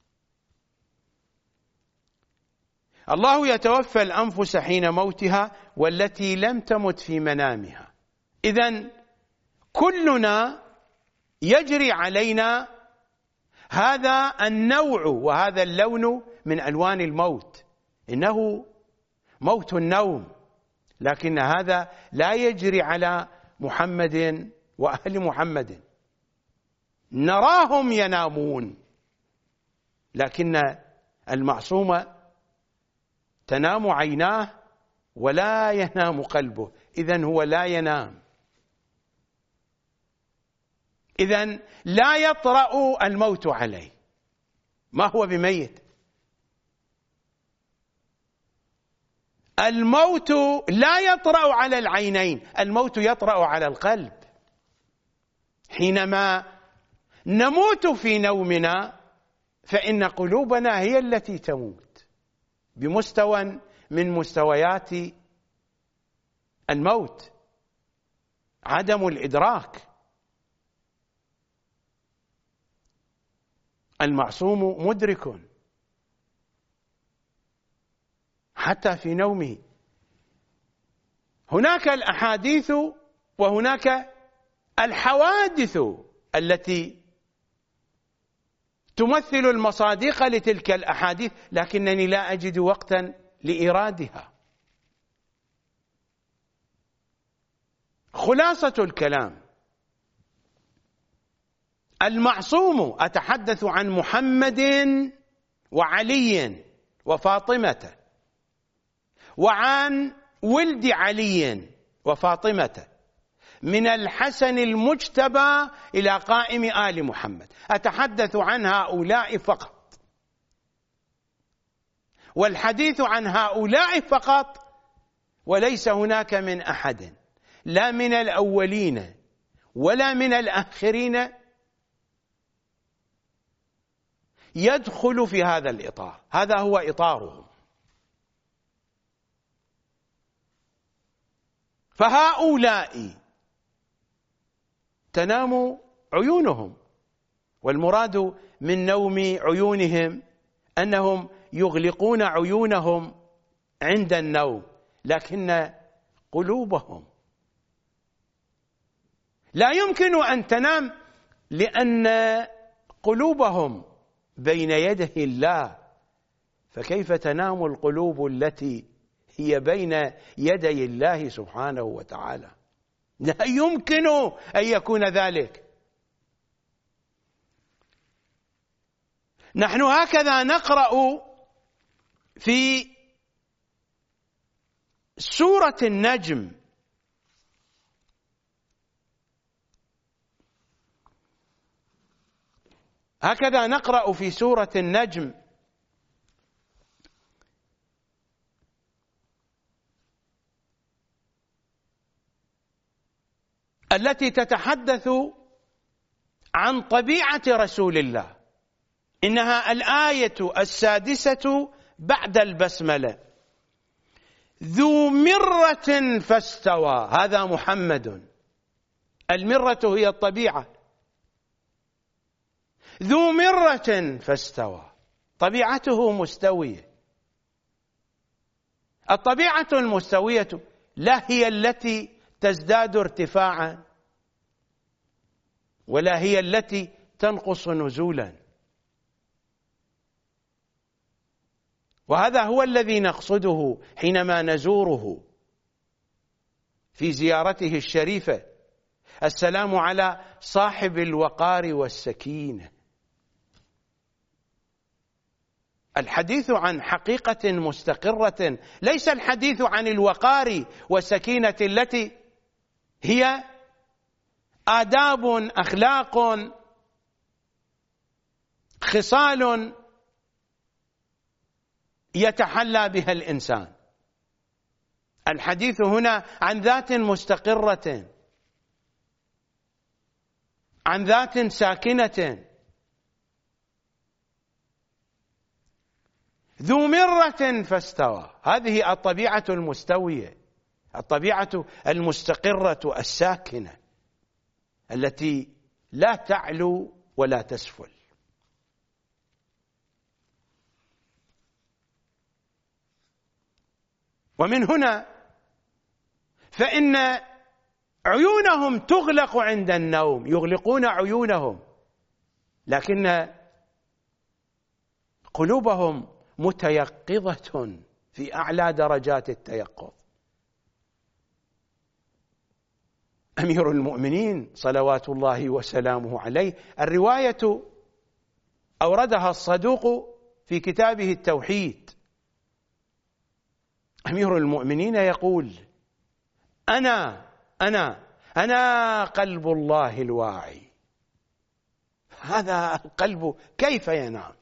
الله يتوفى الأنفس حين موتها والتي لم تمت في منامها. إذن كلنا يجري علينا هذا النوع وهذا اللون من ألوان الموت، إنه موت النوم، لكن هذا لا يجري على محمد وأهل محمد. نراهم ينامون، لكن المعصوم تنام عيناه ولا ينام قلبه، إذن هو لا ينام، إذن لا يطرأ الموت عليه، ما هو بميت. الموت لا يطرأ على العينين، الموت يطرأ على القلب. حينما نموت في نومنا فإن قلوبنا هي التي تموت بمستوى من مستويات الموت، عدم الإدراك. المعصوم مدرك حتى في نومه. هناك الأحاديث وهناك الحوادث التي تمثل المصادق لتلك الأحاديث، لكنني لا أجد وقتا لإيرادها. خلاصة الكلام: المعصوم أتحدث عن محمد وعلي وفاطمة وعن ولد علي وفاطمة من الحسن المجتبى إلى قائم آل محمد، أتحدث عن هؤلاء فقط. والحديث عن هؤلاء فقط، وليس هناك من أحد لا من الأولين ولا من الآخرين يدخل في هذا الإطار، هذا هو إطارهم. فهؤلاء تنام عيونهم، والمراد من نوم عيونهم أنهم يغلقون عيونهم عند النوم، لكن قلوبهم لا يمكن أن تنام، لأن قلوبهم بين يدي الله، فكيف تنام القلوب التي هي بين يدي الله سبحانه وتعالى؟ لا يمكن أن يكون ذلك. نحن هكذا نقرأ في سورة النجم: هكذا نقرأ في سورة النجم: التي تتحدث عن طبيعة رسول الله. إنها الآية السادسة بعد البسملة: ذو مرة فاستوى. هذا محمد، المرة هي الطبيعة. ذو مرة فاستوى، طبيعته مستوية. الطبيعة المستوية لا هي التي تزداد ارتفاعا ولا هي التي تنقص نزولا، وهذا هو الذي نقصده حينما نزوره في زيارته الشريفة: السلام على صاحب الوقار والسكينة. الحديث عن حقيقة مستقرة، ليس الحديث عن الوقار والسكينة التي هي آداب، أخلاق، خصال يتحلى بها الإنسان. الحديث هنا عن ذات مستقرة، عن ذات ساكنة. ذو مرة فاستوى. هذه الطبيعة المستوية، الطبيعة المستقرة الساكنة التي لا تعلو ولا تسفل. ومن هنا فإن عيونهم تغلق عند النوم، يغلقون عيونهم، لكن قلوبهم متيقظة في أعلى درجات التيقظ. أمير المؤمنين صلوات الله وسلامه عليه، الرواية أوردها الصدوق في كتابه التوحيد. أمير المؤمنين يقول: أنا أنا أنا قلب الله الواعي. هذا القلب كيف ينام؟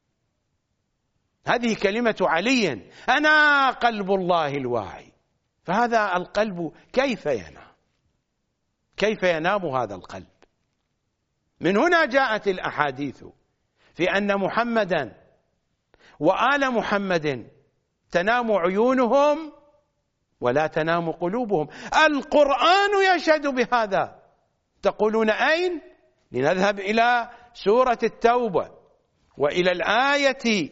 هذه كلمة علي: أنا قلب الله الواعي. فهذا القلب كيف ينام؟ كيف ينام هذا القلب؟ من هنا جاءت الأحاديث في أن محمدا وآل محمد تنام عيونهم ولا تنام قلوبهم. القرآن يشهد بهذا. تقولون أين؟ لنذهب إلى سورة التوبة وإلى الآية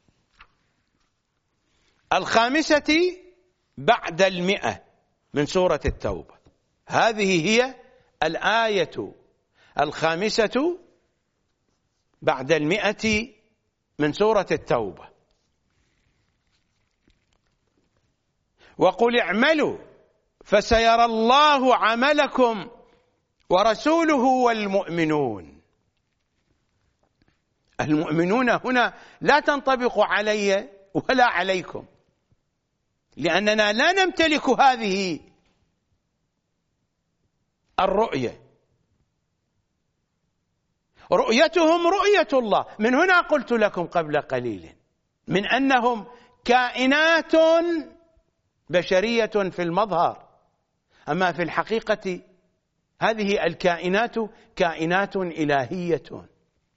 الخامسة بعد المئة من سورة التوبة. هذه هي الآية الخامسة بعد المئة من سورة التوبة: وقل اعملوا فسيرى الله عملكم ورسوله والمؤمنون. المؤمنون هنا لا تنطبق علي ولا عليكم، لأننا لا نمتلك هذه الرؤية. رؤيتهم رؤية الله. من هنا قلت لكم قبل قليل من أنهم كائنات بشرية في المظهر، أما في الحقيقة هذه الكائنات كائنات إلهية.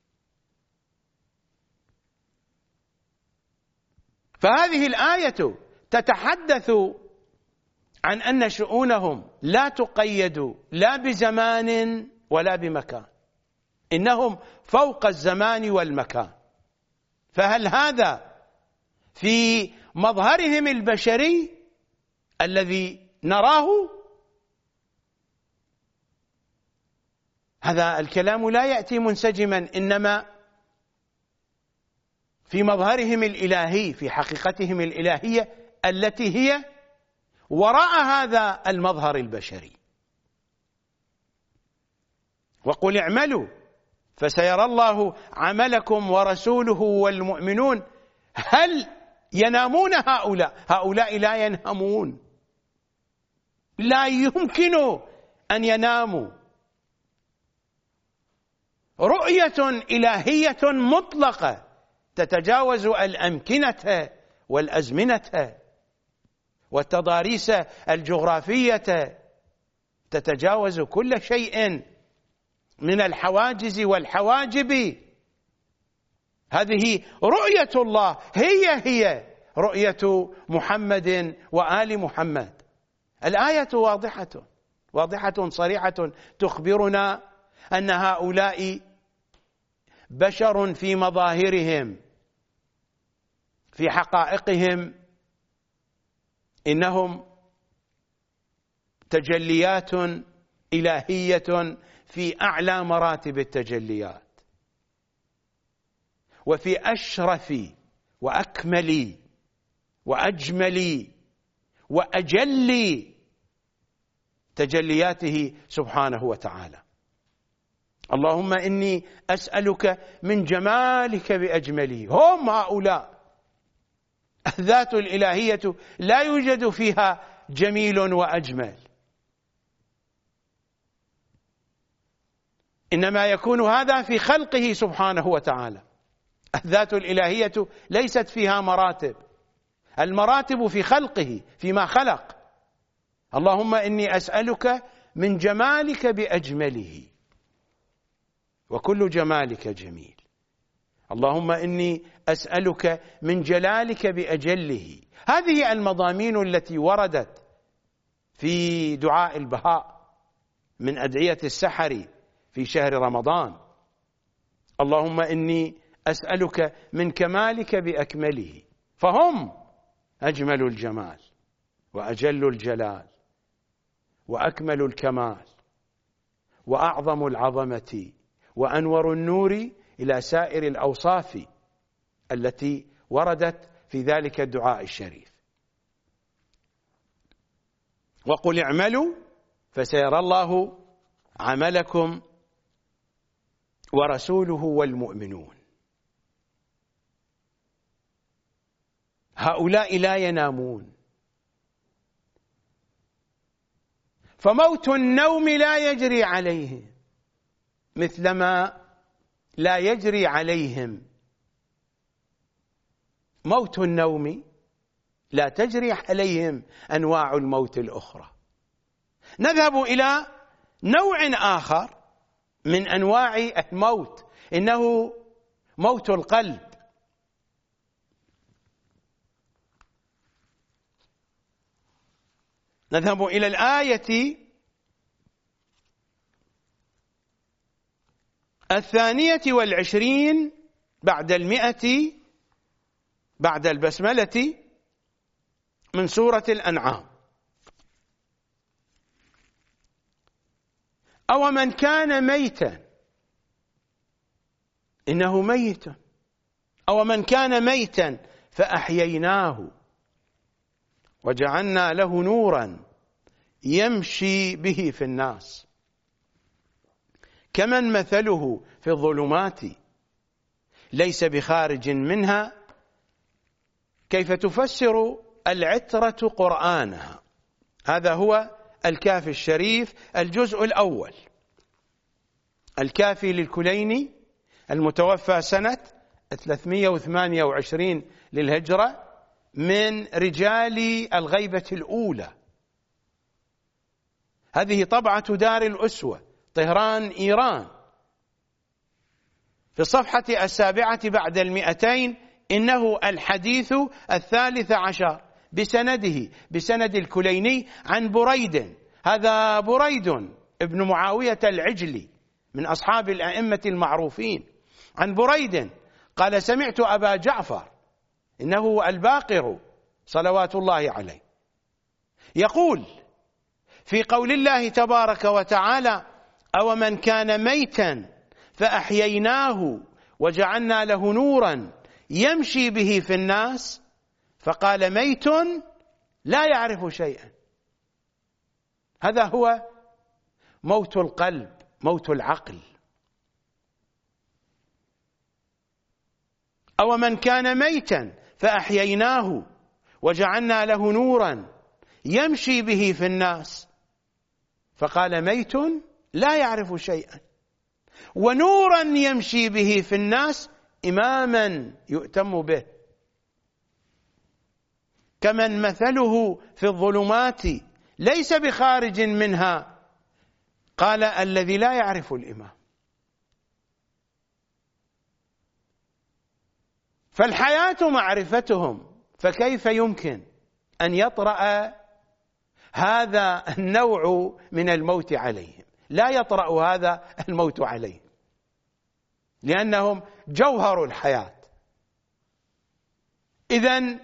فهذه الآية تتحدث عن أن شؤونهم لا تقيد لا بزمان ولا بمكان، إنهم فوق الزمان والمكان. فهل هذا في مظهرهم البشري الذي نراه؟ هذا الكلام لا يأتي منسجما، إنما في مظهرهم الإلهي، في حقيقتهم الإلهية التي هي وراء هذا المظهر البشري. وقل اعملوا فسيرى الله عملكم ورسوله والمؤمنون. هل ينامون هؤلاء؟ هؤلاء لا ينامون، لا يمكن أن يناموا. رؤية إلهية مطلقة تتجاوز الأمكنة والأزمنة والتضاريس الجغرافية، تتجاوز كل شيء من الحواجز والحواجب. هذه رؤية الله، هي هي رؤية محمد وآل محمد. الآية واضحة واضحة صريحة تخبرنا أن هؤلاء بشر في مظاهرهم، في حقائقهم إنهم تجليات إلهية في أعلى مراتب التجليات، وفي أشرف وأكمل وأجمل وأجل تجلياته سبحانه وتعالى. اللهم إني أسألك من جمالك بأجمله. هم هؤلاء الذات الإلهية لا يوجد فيها جميل وأجمل، إنما يكون هذا في خلقه سبحانه وتعالى. الذات الإلهية ليست فيها مراتب، المراتب في خلقه، فيما خلق. اللهم إني أسألك من جمالك بأجمله، وكل جمالك جميل. اللهم إني أسألك من جلالك بأجله. هذه المضامين التي وردت في دعاء البهاء من أدعية السحر في شهر رمضان. اللهم إني أسألك من كمالك بأكمله، فهم أجمل الجمال وأجل الجلال وأكمل الكمال وأعظم العظمة وأنور النور إلى سائر الأوصاف التي وردت في ذلك الدعاء الشريف. وقل اعملوا فسيرى الله عملكم ورسوله والمؤمنون. هؤلاء لا ينامون، فموت النوم لا يجري عليهم مثلما لا يجري عليهم موت النوم، لا تجري عليهم أنواع الموت الأخرى. نذهب إلى نوع آخر من أنواع الموت، إنه موت القلب. نذهب إلى الآية الثانية والعشرين بعد المئة بعد البسملة من سورة الأنعام. أو من كان ميتا، إنه ميت، أو من كان ميتا فأحييناه وجعلنا له نورا يمشي به في الناس كمن مثله في الظلمات ليس بخارج منها. كيف تفسر العترة قرآنها؟ هذا هو الكافي الشريف الجزء الأول. الكافي للكليني المتوفى سنة ثلاثمئة وثمانية وعشرين للهجرة، من رجال الغيبة الأولى. هذه طبعة دار الأسوة طهران إيران. في الصفحة السابعة بعد المئتين إنه الحديث الثالث عشر بسنده بسند الكليني عن بريد. هذا بريد ابن معاوية العجلي من أصحاب الأئمة المعروفين. عن بريد قال: سمعت أبا جعفر، إنه الباقر صلوات الله عليه، يقول في قول الله تبارك وتعالى: أو من كان ميتا فأحييناه وجعلنا له نورا يمشي به في الناس، فقال: ميت لا يعرف شيئا. هذا هو موت القلب، موت العقل. أو من كان ميتا فأحييناه وجعلنا له نورا يمشي به في الناس، فقال: ميت لا يعرف شيئا. ونورا يمشي به في الناس إماما يؤتم به، كمن مثله في الظلمات ليس بخارج منها. قال: الذي لا يعرف الإمام. فالحياة معرفتهم، فكيف يمكن أن يطرأ هذا النوع من الموت عليهم؟ لا يطرأ هذا الموت عليهم، لأنهم جوهر الحياة. إذن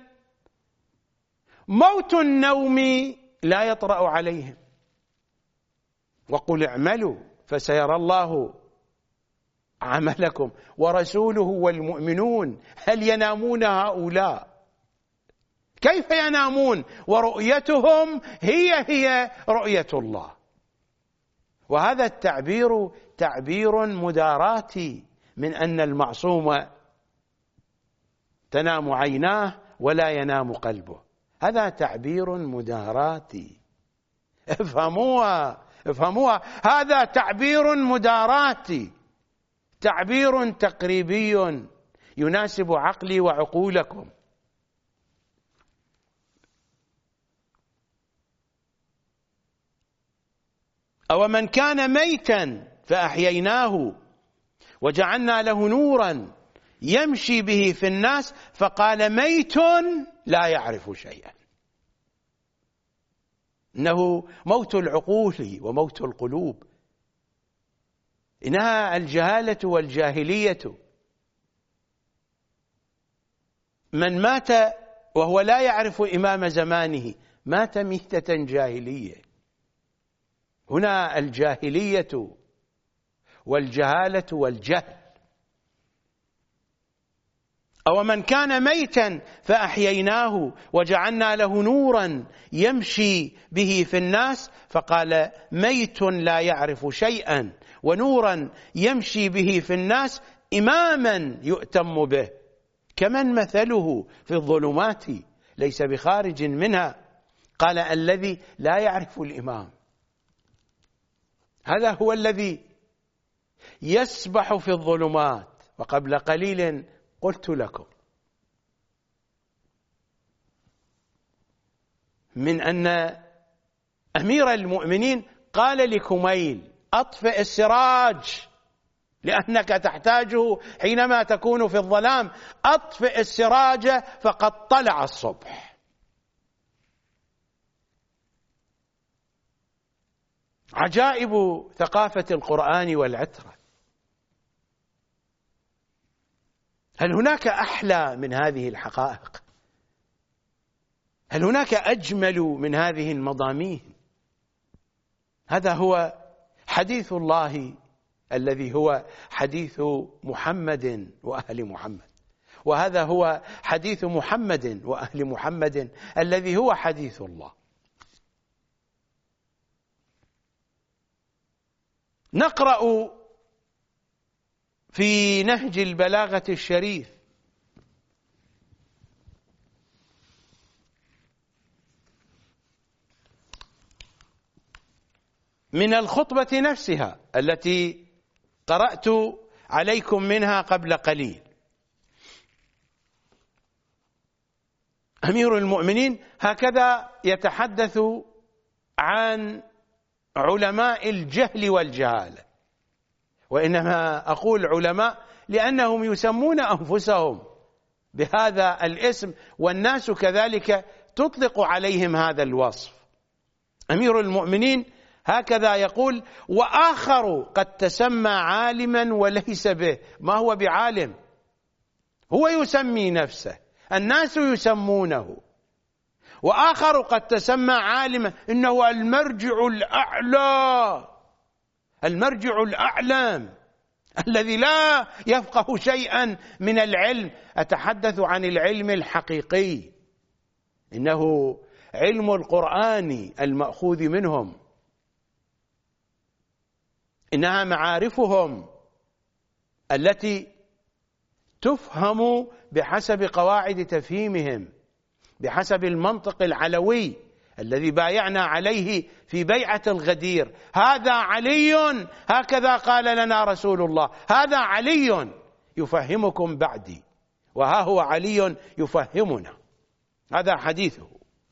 موت النوم لا يطرأ عليهم. وقل اعملوا فسيرى الله عملكم ورسوله والمؤمنون. هل ينامون هؤلاء؟ كيف ينامون ورؤيتهم هي هي رؤية الله؟ وهذا التعبير تعبير مداراتي من أن المعصوم تنام عيناه ولا ينام قلبه. هذا تعبير مداراتي، افهموها افهموها. هذا تعبير مداراتي، تعبير تقريبي يناسب عقلي وعقولكم. أو من كان ميتا فأحييناه وجعلنا له نورا يمشي به في الناس فقال ميت لا يعرف شيئا. إنه موت العقول وموت القلوب، إنها الجهالة والجاهلية. من مات وهو لا يعرف إمام زمانه مات ميتة جاهلية. هنا الجاهلية والجهالة والجهل. أو من كان ميتا فأحييناه وجعلنا له نورا يمشي به في الناس فقال ميت لا يعرف شيئا ونورا يمشي به في الناس إماما يؤتم به، كمن مثله في الظلمات ليس بخارج منها. قال الذي لا يعرف الإمام، هذا هو الذي يسبح في الظلمات. وقبل قليل قلت لكم من أن أمير المؤمنين قال لكميل أطفئ السراج لأنك تحتاجه حينما تكون في الظلام، أطفئ السراج فقد طلع الصبح. عجائب ثقافة القرآن والعترة. هل هناك أحلى من هذه الحقائق؟ هل هناك أجمل من هذه المضامين؟ هذا هو حديث الله الذي هو حديث محمد وأهل محمد، وهذا هو حديث محمد وأهل محمد الذي هو حديث الله. نقرأ في نهج البلاغة الشريف من الخطبة نفسها التي قرأت عليكم منها قبل قليل. أمير المؤمنين هكذا يتحدث عن علماء الجهل والجهالة، وإنما أقول علماء لأنهم يسمون أنفسهم بهذا الاسم والناس كذلك تطلق عليهم هذا الوصف. أمير المؤمنين هكذا يقول: وآخر قد تسمى عالما وليس به. ما هو بعالم، هو يسمي نفسه، الناس يسمونه. وآخر قد تسمى عالما، إنه المرجع الأعلى، المرجع الأعلم الذي لا يفقه شيئا من العلم. أتحدث عن العلم الحقيقي، إنه علم القرآن المأخوذ منهم، إنها معارفهم التي تفهم بحسب قواعد تفهيمهم، بحسب المنطق العلوي الذي بايعنا عليه في بيعة الغدير. هذا علي، هكذا قال لنا رسول الله، هذا علي يفهمكم بعدي، وها هو علي يفهمنا. هذا حديثه.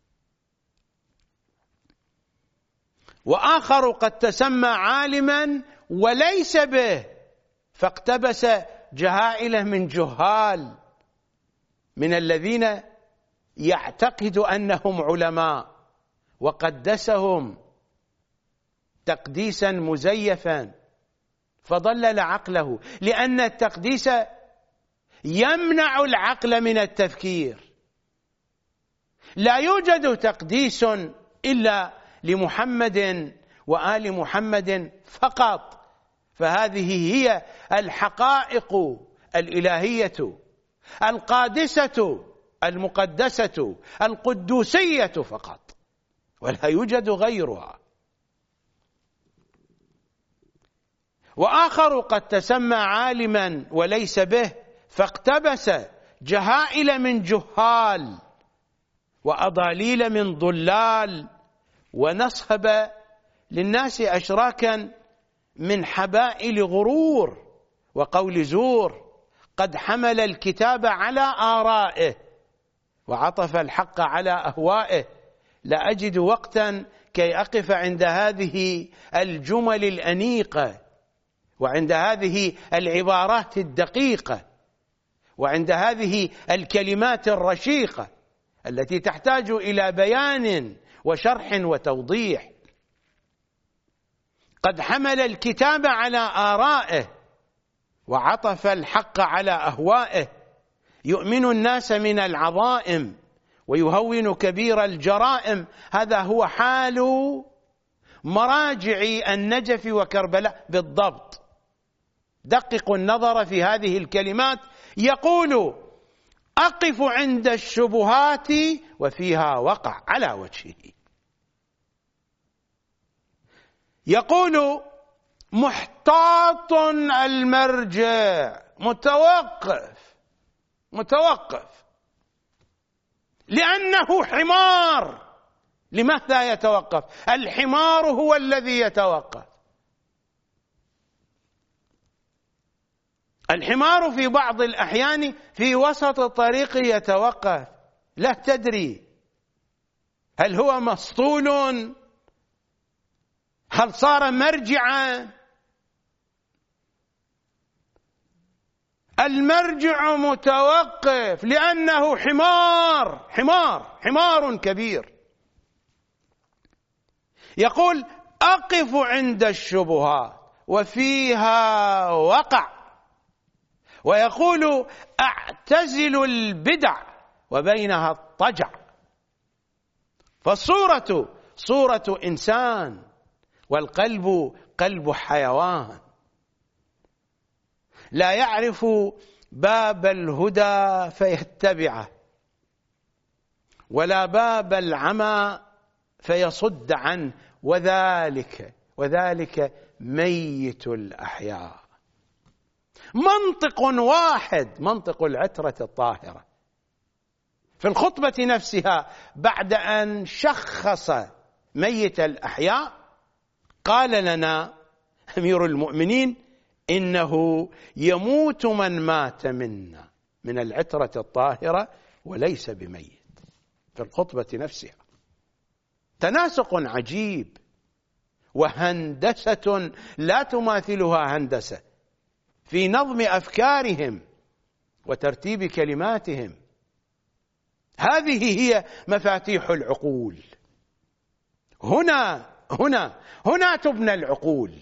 وآخر قد تسمى عالما وليس به، فاقتبس جهائله من جهال، من الذين يعتقد أنهم علماء، وقدسهم تقديسا مزيفا فضلل عقله، لأن التقديس يمنع العقل من التفكير. لا يوجد تقديس إلا لمحمد وآل محمد فقط، فهذه هي الحقائق الإلهية القادسة المقدسة القدوسية فقط، ولا يوجد غيرها. وآخر قد تسمى عالما وليس به، فاقتبس جهائل من جهال وأضاليل من ضلال، ونصب للناس أشراكا من حبائل غرور وقول زور، قد حمل الكتاب على آرائه وعطف الحق على أهوائه. لا أجد وقتا كي أقف عند هذه الجمل الأنيقة وعند هذه العبارات الدقيقة وعند هذه الكلمات الرشيقة التي تحتاج إلى بيان وشرح وتوضيح، قد حمل الكتاب على آرائه وعطف الحق على أهوائه، يؤمن الناس من العظائم ويهون كبير الجرائم. هذا هو حال مراجع النجف وكربلاء بالضبط. دققوا النظر في هذه الكلمات. يقول: أقف عند الشبهات وفيها وقع على وجهه. يقول: محتاط المرجع، متوقف متوقف لأنه حمار. لماذا يتوقف؟ الحمار هو الذي يتوقف. الحمار في بعض الأحيان في وسط الطريق يتوقف، لا تدري هل هو مسطول، هل صار مرجعا. المرجع متوقف لأنه حمار حمار حمار كبير. يقول: أقف عند الشبهات وفيها وقع. ويقول: أعتزل البدع وبينها الطجع. فالصورة صورة إنسان والقلب قلب حيوان، لا يعرف باب الهدى فيتبعه، ولا باب العمى فيصد عنه، وذلك وذلك ميت الأحياء. منطق واحد، منطق العترة الطاهرة. في الخطبة نفسها بعد أن شخص ميت الأحياء قال لنا أمير المؤمنين: إنه يموت من مات منا من العترة الطاهرة وليس بميت. في الخطبة نفسها تناسق عجيب وهندسة لا تماثلها هندسة في نظم أفكارهم وترتيب كلماتهم. هذه هي مفاتيح العقول. هنا هنا هنا تبنى العقول،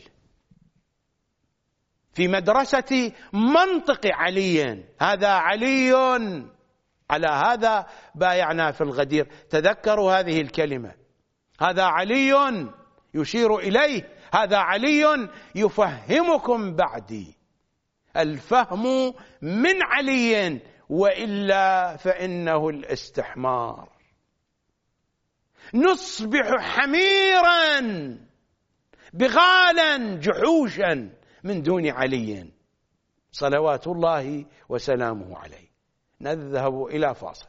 في مدرسة منطق علي. هذا علي، على هذا بايعنا في الغدير. تذكروا هذه الكلمة: هذا علي يشير إليه، هذا علي يفهمكم بعدي. الفهم من علي، وإلا فإنه الاستحمار. نصبح حميرا بغالا جحوشا من دون علي صلوات الله وسلامه عليه. نذهب إلى فاصل.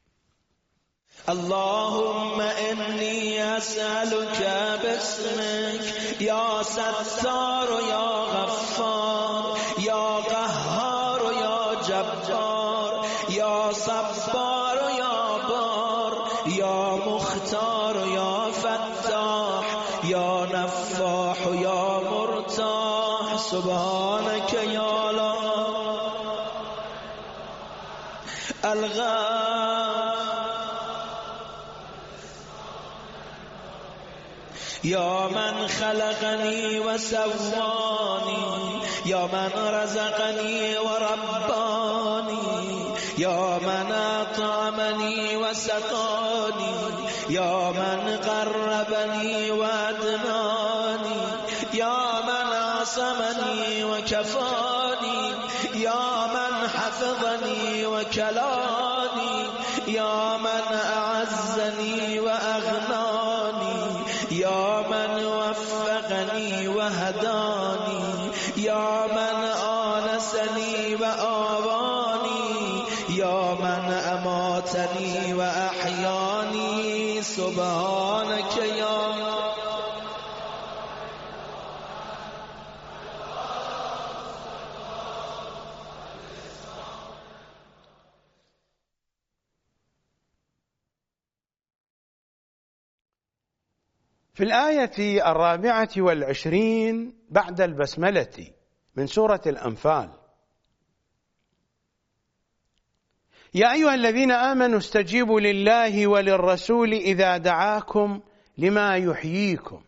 اللهم إني أسألك باسمك يا ستار يا غفار يا قهار يا جبار يا صبار يا بار يا مختار يا فتاح يا نفاح يا مرتاح. سبحانك يا لا الغار يا من خلقني وسواني يا من رزقني ورباني يا من أطعمني وسقاني يا من قربني وأدناني يا من عصمني وكفاني يا من حفظني وكلاني يا من أعزني وأغناني يا من وفقني وهداني يا من آنسني وآواني يا من أماتني وأحياني. سبحانك يا في الآية الرابعة والعشرين بعد البسملة من سورة الأنفال: يا أيها الذين آمنوا استجيبوا لله وللرسول إذا دعاكم لما يحييكم.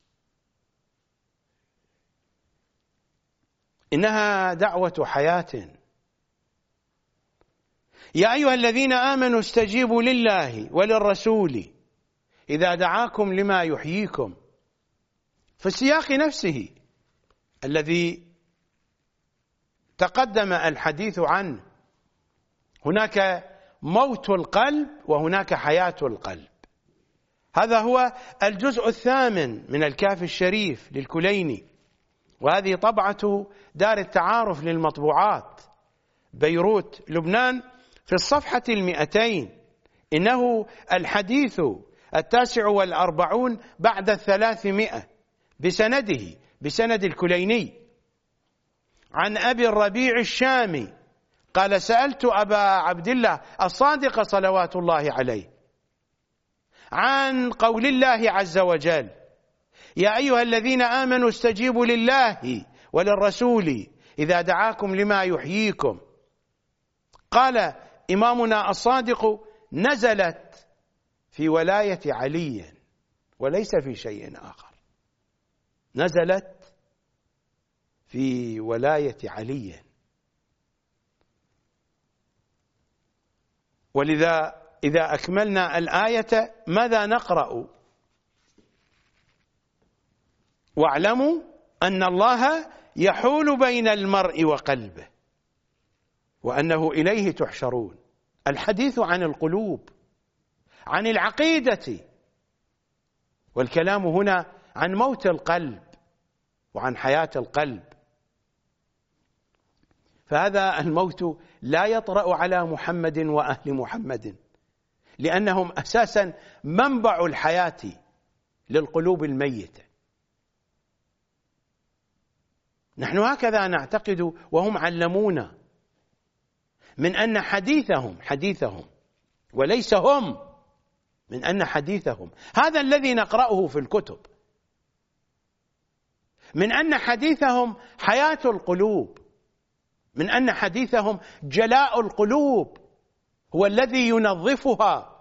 إنها دعوة حياة. يا أيها الذين آمنوا استجيبوا لله وللرسول إذا دعاكم لما يحييكم. في السياق نفسه الذي تقدم الحديث عنه هناك موت القلب وهناك حياة القلب. هذا هو الجزء الثامن من الكافي الشريف للكليني، وهذه طبعة دار التعارف للمطبوعات بيروت لبنان في الصفحة المئتين. إنه الحديث التاسع والأربعون بعد الثلاثمائة بسنده بسند الكليني عن أبي الربيع الشامي قال: سألت أبا عبد الله الصادق صلوات الله عليه عن قول الله عز وجل: يا أيها الذين آمنوا استجيبوا لله وللرسول إذا دعاكم لما يحييكم. قال إمامنا الصادق: نزلت في ولاية علي وليس في شيء آخر. نزلت في ولاية علي. ولذا إذا أكملنا الآية ماذا نقرأ؟ واعلموا أن الله يحول بين المرء وقلبه وأنه إليه تحشرون. الحديث عن القلوب، عن العقيدة، والكلام هنا عن موت القلب وعن حياة القلب. فهذا الموت لا يطرأ على محمد وأهل محمد، لأنهم أساسا منبع الحياة للقلوب الميتة. نحن هكذا نعتقد، وهم علمونا من أن حديثهم حديثهم وليس هم، من أن حديثهم هذا الذي نقرأه في الكتب، من أن حديثهم حياة القلوب، من أن حديثهم جلاء القلوب، هو الذي ينظفها،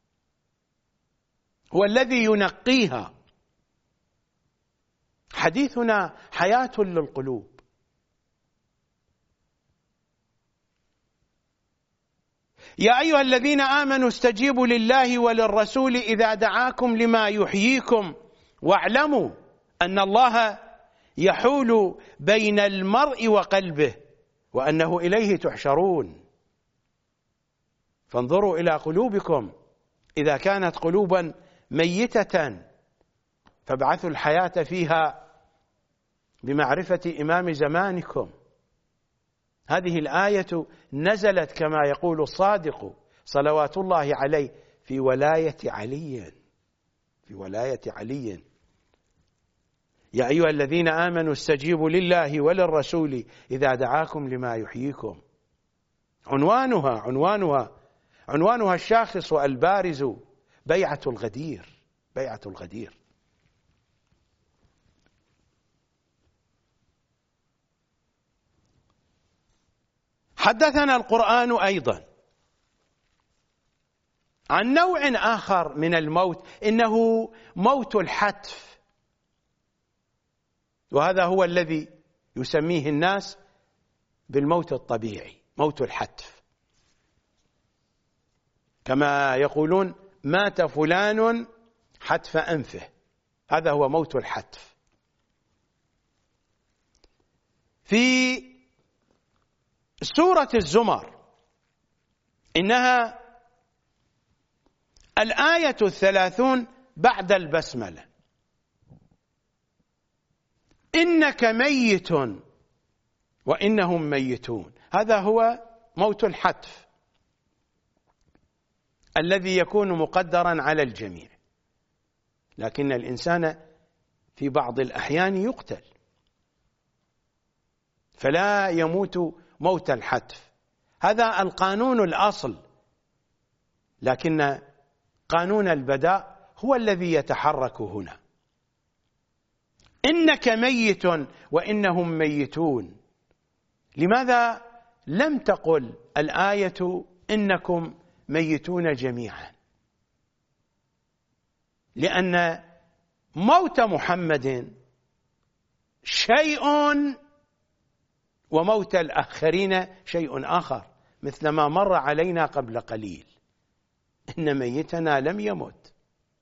هو الذي ينقيها. حديثنا حياة للقلوب. يا أيها الذين آمنوا استجيبوا لله وللرسول إذا دعاكم لما يحييكم واعلموا أن الله يحول بين المرء وقلبه وأنه إليه تحشرون. فانظروا إلى قلوبكم، إذا كانت قلوبا ميتة فابعثوا الحياة فيها بمعرفة إمام زمانكم. هذه الآية نزلت كما يقول الصادق صلوات الله عليه في ولاية علي، في ولاية علي. يا أيها الذين آمنوا استجيبوا لله وللرسول إذا دعاكم لما يحييكم. عنوانها عنوانها عنوانها الشاخص والبارز: بيعة الغدير، بيعة الغدير. حدثنا القرآن أيضا عن نوع آخر من الموت، إنه موت الحتف، وهذا هو الذي يسميه الناس بالموت الطبيعي، موت الحتف. كما يقولون: مات فلان حتف أنفه، هذا هو موت الحتف. في سورة الزمر إنها الآية الثلاثون بعد البسملة: إنك ميت وإنهم ميتون. هذا هو موت الحتف الذي يكون مقدرا على الجميع، لكن الإنسان في بعض الأحيان يقتل، فلا يموت موت الحتف. هذا القانون الأصل، لكن قانون البداء هو الذي يتحرك هنا. إنك ميت وإنهم ميتون. لماذا لم تقل الآية إنكم ميتون جميعا، لأن موت محمد شيء وموت الآخرين شيء آخر، مثل ما مر علينا قبل قليل، إن ميتنا لم يمت.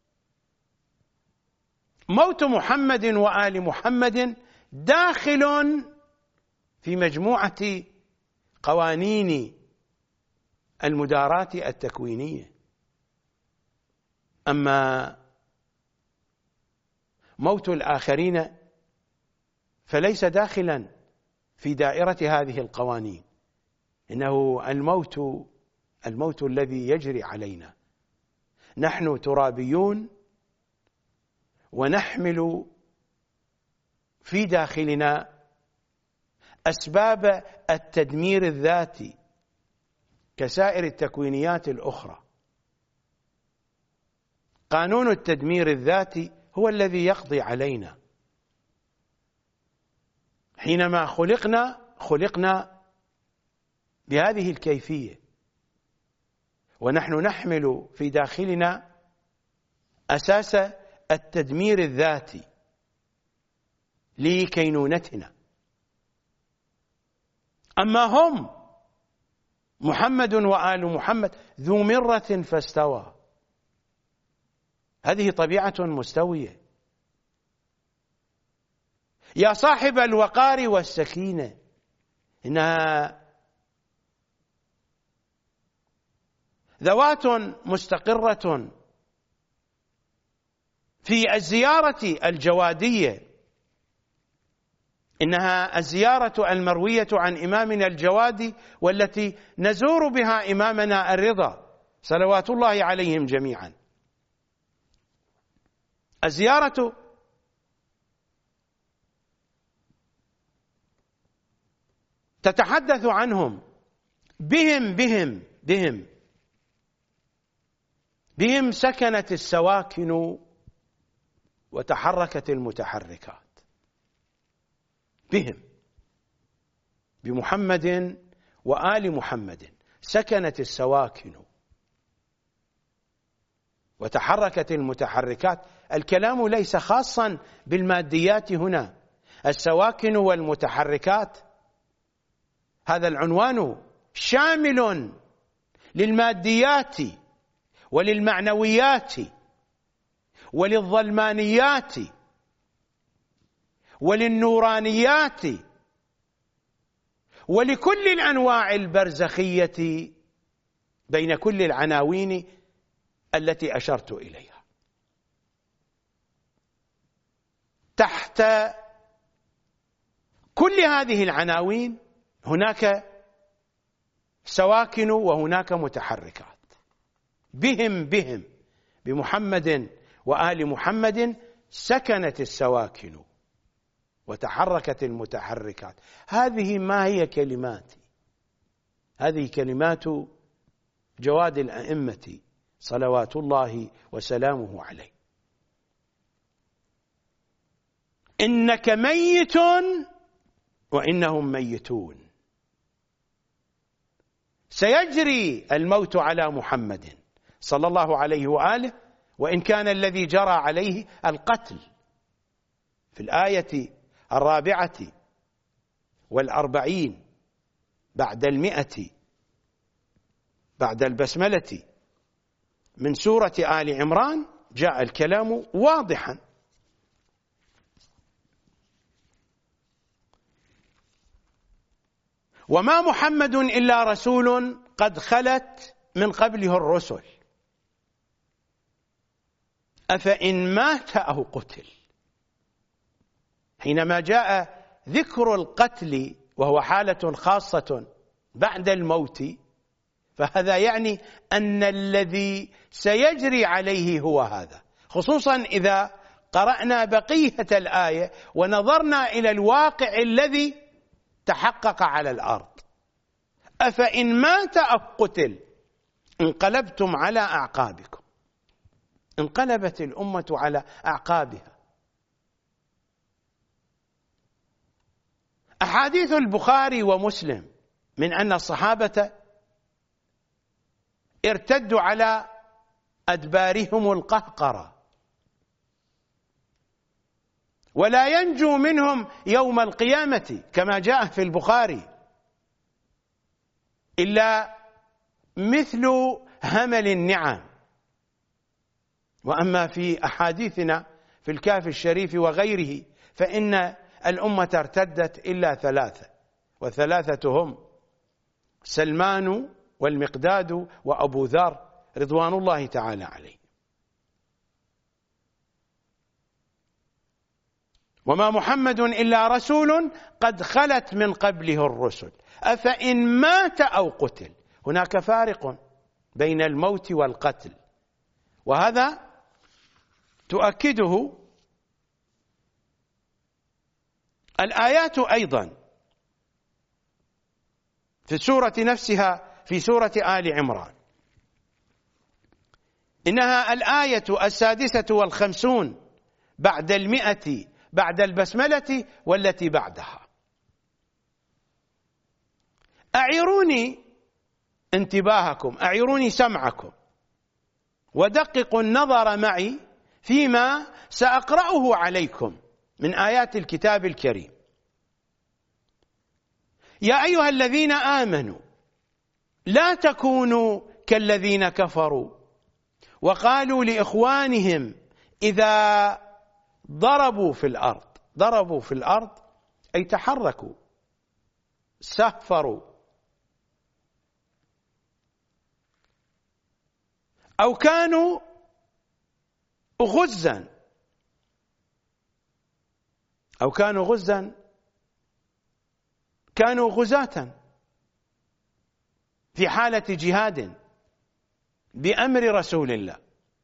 موت محمد وآل محمد داخل في مجموعة قوانين المداراة التكوينية. أما موت الآخرين فليس داخلا في دائرة هذه القوانين، إنه الموت الموت الذي يجري علينا. نحن ترابيون ونحمل في داخلنا أسباب التدمير الذاتي كسائر التكوينيات الأخرى. قانون التدمير الذاتي هو الذي يقضي علينا. حينما خلقنا خلقنا بهذه الكيفية، ونحن نحمل في داخلنا أساس التدمير الذاتي لكينونتنا. أما هم محمد وآل محمد ذو مرة فاستوى، هذه طبيعة مستوية. يا صاحب الوقار والسكينة، إنها ذوات مستقرة في الزيارة الجوادية، إنها الزيارة المروية عن إمامنا الجوادي، والتي نزور بها إمامنا الرضا صلوات الله عليهم جميعا. الزيارة تتحدث عنهم، بهم بهم بهم بهم سكنت السواكن وتحركت المتحركات. بهم، بمحمد وآل محمد سكنت السواكن وتحركت المتحركات. الكلام ليس خاصا بالماديات هنا. السواكن والمتحركات هذا العنوان شامل للماديات وللمعنويات وللظلمانيات وللنورانيات ولكل الأنواع البرزخية بين كل العناوين التي أشرت إليها. تحت كل هذه العناوين هناك سواكن وهناك متحركات. بهم بهم بمحمد وآل محمد سكنت السواكن وتحركت المتحركات. هذه ما هي كلماتي، هذه كلمات جواد الأئمة صلوات الله وسلامه عليه. إنك ميت وإنهم ميتون. سيجري الموت على محمد صلى الله عليه وآله، وإن كان الذي جرى عليه القتل. في الآية الرابعة والأربعين بعد المئة بعد البسملة من سورة آل عمران جاء الكلام واضحا. وما محمد إلا رسول قد خلت من قبله الرسل أفإن مات أو قتل. حينما جاء ذكر القتل وهو حالة خاصة بعد الموت، فهذا يعني أن الذي سيجري عليه هو هذا، خصوصا إذا قرأنا بقية الآية ونظرنا إلى الواقع الذي تحقق على الأرض. أفإن مات أو قتل انقلبتم على أعقابكم. انقلبت الأمة على أعقابها. أحاديث البخاري ومسلم من أن الصحابة ارتدوا على أدبارهم القهقرة، ولا ينجو منهم يوم القيامة كما جاء في البخاري إلا مثل همل النعم. وأما في أحاديثنا في الكافي الشريف وغيره فإن الأمة ارتدت إلا ثلاثة، وثلاثة هم سلمان والمقداد وأبو ذر رضوان الله تعالى عليه. وما محمد إلا رسول قد خلت من قبله الرسل أفإن مات أو قتل. هناك فارق بين الموت والقتل، وهذا تؤكده الآيات أيضا في السورة نفسها، في سورة آل عمران، إنها الآية السادسة والخمسون بعد المئة بعد البسملة والتي بعدها. أعيروني انتباهكم، أعيروني سمعكم، ودققوا النظر معي فيما سأقرأه عليكم من آيات الكتاب الكريم. يا أيها الذين آمنوا لا تكونوا كالذين كفروا وقالوا لإخوانهم إذا ضربوا في الأرض، ضربوا في الأرض أي تحركوا، سافروا، أو كانوا غزا، أو كانوا غزا كانوا غزاة في حالة جهاد بأمر رسول الله.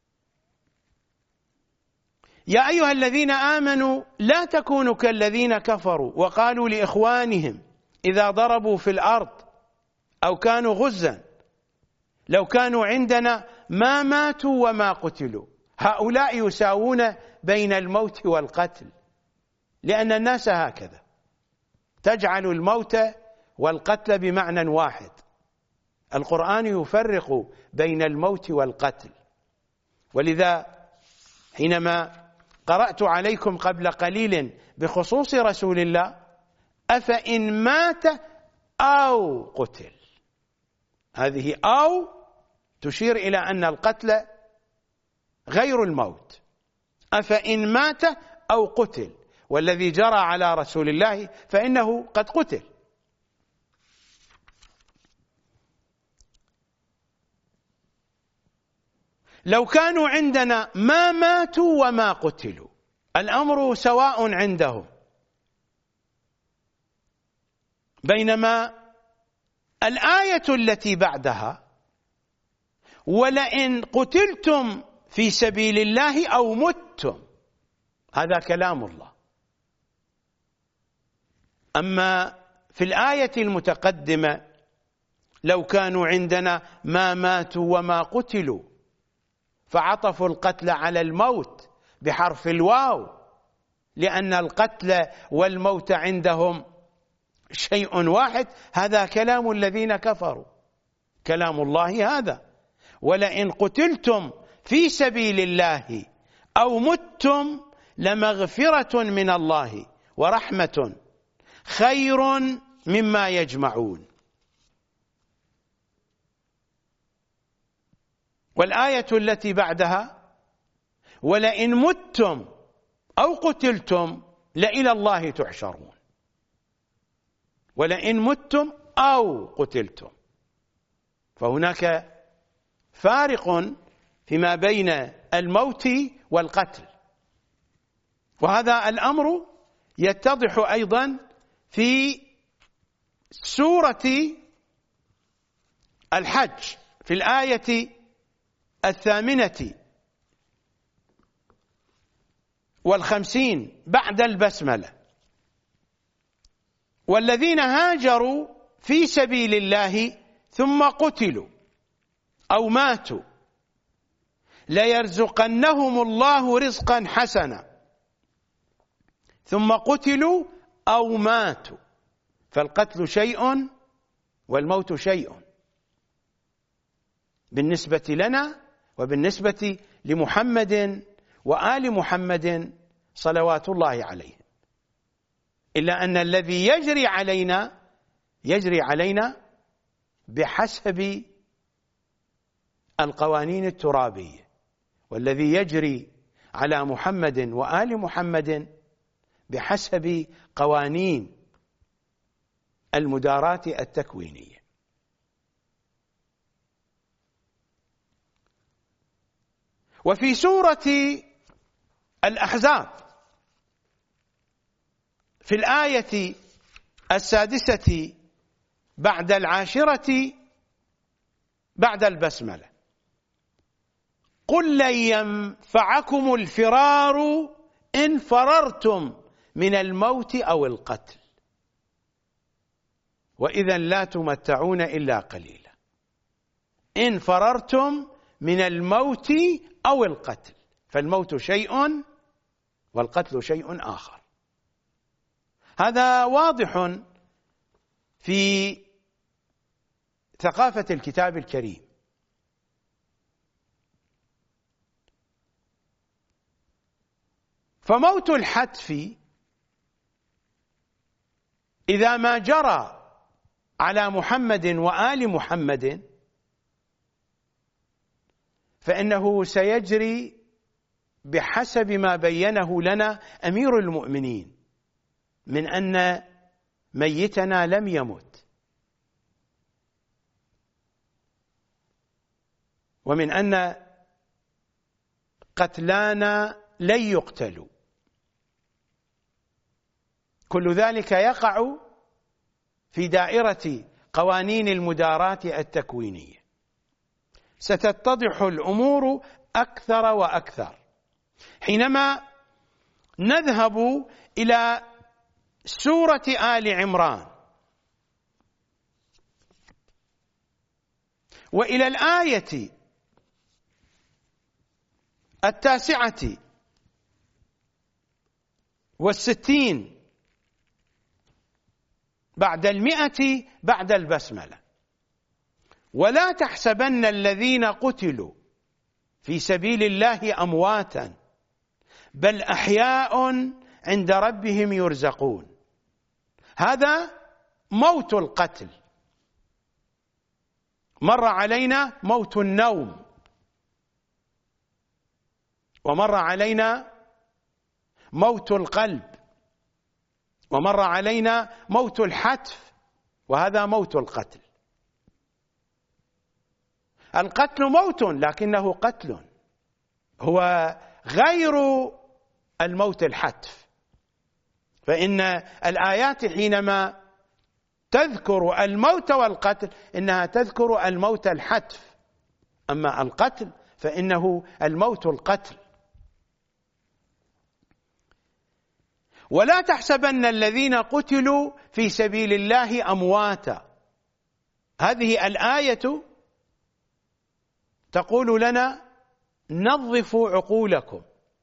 يا أيها الذين آمنوا لا تكونوا كالذين كفروا وقالوا لإخوانهم إذا ضربوا في الأرض أو كانوا غزا لو كانوا عندنا ما ماتوا وما قتلوا. هؤلاء يساوون بين الموت والقتل، لأن الناس هكذا تجعل الموت والقتل بمعنى واحد. القرآن يفرق بين الموت والقتل، ولذا حينما قرأت عليكم قبل قليل بخصوص رسول الله أفإن مات أو قتل، هذه أو تشير إلى أن القتل غير الموت. أفإن مات أو قتل، والذي جرى على رسول الله فإنه قد قتل. لو كانوا عندنا ما ماتوا وما قتلوا، الأمر سواء عندهم، بينما الآية التي بعدها ولئن قتلتم في سبيل الله أو متم، هذا كلام الله. أما في الآية المتقدمة لو كانوا عندنا ما ماتوا وما قتلوا، فعطفوا القتل على الموت بحرف الواو، لأن القتل والموت عندهم شيء واحد. هذا كلام الذين كفروا، كلام الله هذا. ولئن قتلتم في سبيل الله أو متم لمغفرة من الله ورحمة خير مما يجمعون. والآية التي بعدها ولئن متم أو قتلتم لإلى الله تحشرون. ولئن متم أو قتلتم، فهناك فارق فيما بين الموت والقتل، وهذا الأمر يتضح أيضا في سورة الحج في الآية الثامنة والخمسين بعد البسملة: والذين هاجروا في سبيل الله ثم قتلوا أو ماتوا ليرزقنهم الله رزقا حسنا ثم قتلوا أو ماتوا، فالقتل شيء والموت شيء. بالنسبة لنا وبالنسبة لمحمد وآل محمد صلوات الله عليهم، إلا أن الذي يجري علينا يجري علينا بحسب القوانين الترابية، والذي يجري على محمد وآل محمد بحسب قوانين المداراة التكوينية. وفي سورة الأحزاب في الآية السادسة بعد العاشرة بعد البسملة: قل لن ينفعكم الفرار إن فررتم من الموت أو القتل وإذا لا تمتعون إلا قليلا. إن فررتم من الموت أو القتل، فالموت شيء والقتل شيء آخر. هذا واضح في ثقافة الكتاب الكريم. فموت الحتف إذا ما جرى على محمد وآل محمد فإنه سيجري بحسب ما بينه لنا أمير المؤمنين من أن ميتنا لم يمت، ومن أن قتلانا لن يقتلوا. كل ذلك يقع في دائرة قوانين المداراة التكوينية. ستتضح الأمور أكثر وأكثر حينما نذهب إلى سورة آل عمران وإلى الآية التاسعة والستين بعد المئة بعد البسملة: ولا تحسبن الذين قتلوا في سبيل الله أمواتا بل أحياء عند ربهم يرزقون. هذا موت القتل. مر علينا موت النوم، ومر علينا موت القلب، ومر علينا موت الحتف، وهذا موت القتل. القتل موت لكنه قتل، هو غير الموت الحتف. فإن الآيات حينما تذكر الموت والقتل إنها تذكر الموت الحتف، أما القتل فإنه الموت القتل. ولا تحسبن الذين قتلوا في سبيل الله أمواتا. هذه الآية تقول لنا: نظفوا عقولكم،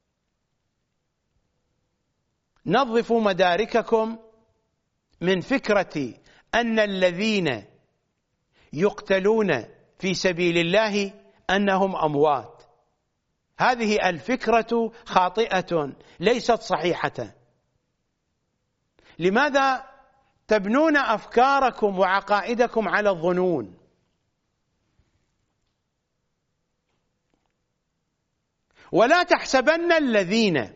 نظفوا مدارككم من فكرة أن الذين يقتلون في سبيل الله أنهم أموات. هذه الفكرة خاطئة ليست صحيحة. لماذا تبنون أفكاركم وعقائدكم على الظنون؟ ولا تحسبن الذين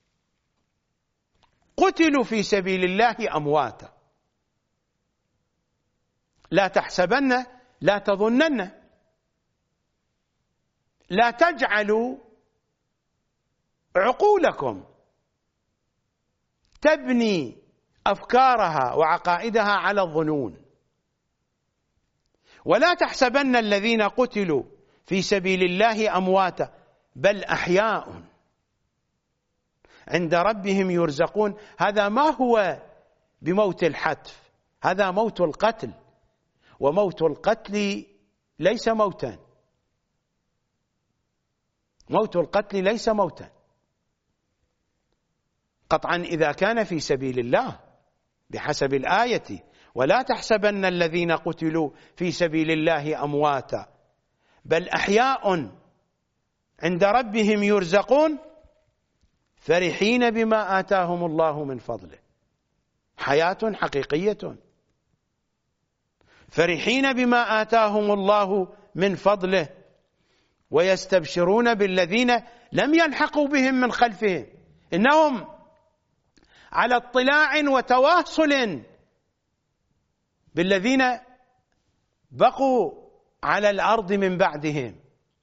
قتلوا في سبيل الله أمواتا. لا تحسبن، لا تظنن، لا تجعلوا عقولكم تبني أفكارها وعقائدها على الظنون. ولا تحسبن الذين قتلوا في سبيل الله أمواتا بل أحياء عند ربهم يرزقون. هذا ما هو بموت الحتف، هذا موت القتل، وموت القتل ليس موتا. موت القتل ليس موتا قطعا إذا كان في سبيل الله بحسب الآية: ولا تحسبن الذين قتلوا في سبيل الله أمواتا بل أحياء عند ربهم يرزقون فرحين بما آتاهم الله من فضله. حياة حقيقية، فرحين بما آتاهم الله من فضله، ويستبشرون بالذين لم يلحقوا بهم من خلفهم، إنهم على اطلاع وتواصل بالذين بقوا على الأرض من بعدهم،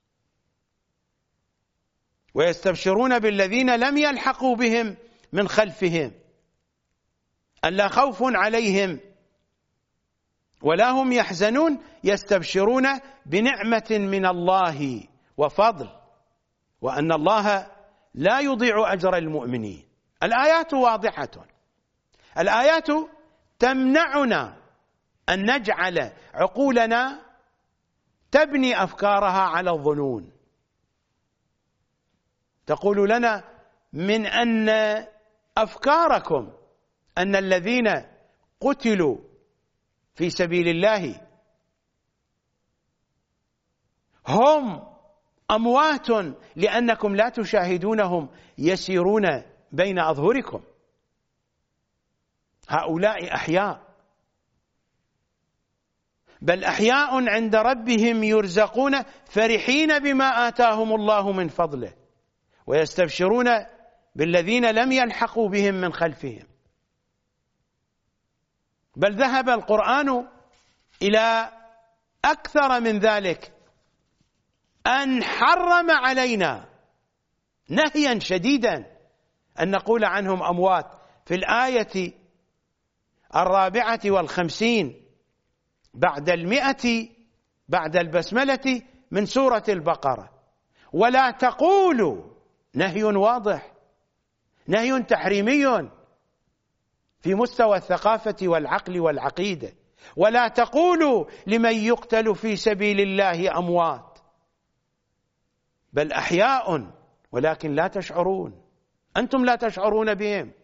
ويستبشرون بالذين لم يلحقوا بهم من خلفهم ألا خوف عليهم ولا هم يحزنون، يستبشرون بنعمة من الله وفضل، وأن الله لا يضيع أجر المؤمنين. الآيات واضحة، الآيات تمنعنا أن نجعل عقولنا تبني أفكارها على الظنون، تقول لنا من أن أفكاركم أن الذين قتلوا في سبيل الله هم أموات لأنكم لا تشاهدونهم يسيرون بين أظهركم. هؤلاء أحياء، بل أحياء عند ربهم يرزقون فرحين بما آتاهم الله من فضله، ويستبشرون بالذين لم يلحقوا بهم من خلفهم. بل ذهب القرآن إلى أكثر من ذلك، أن حرم علينا نهيا شديدا أن نقول عنهم أموات في الآية الرابعة والخمسين بعد المئة بعد البسملة من سورة البقرة. ولا تقولوا، نهي واضح، نهي تحريمي في مستوى الثقافة والعقل والعقيدة. ولا تقولوا لمن يقتل في سبيل الله أموات، بل أحياء ولكن لا تشعرون. أنتم لا تشعرون بهم،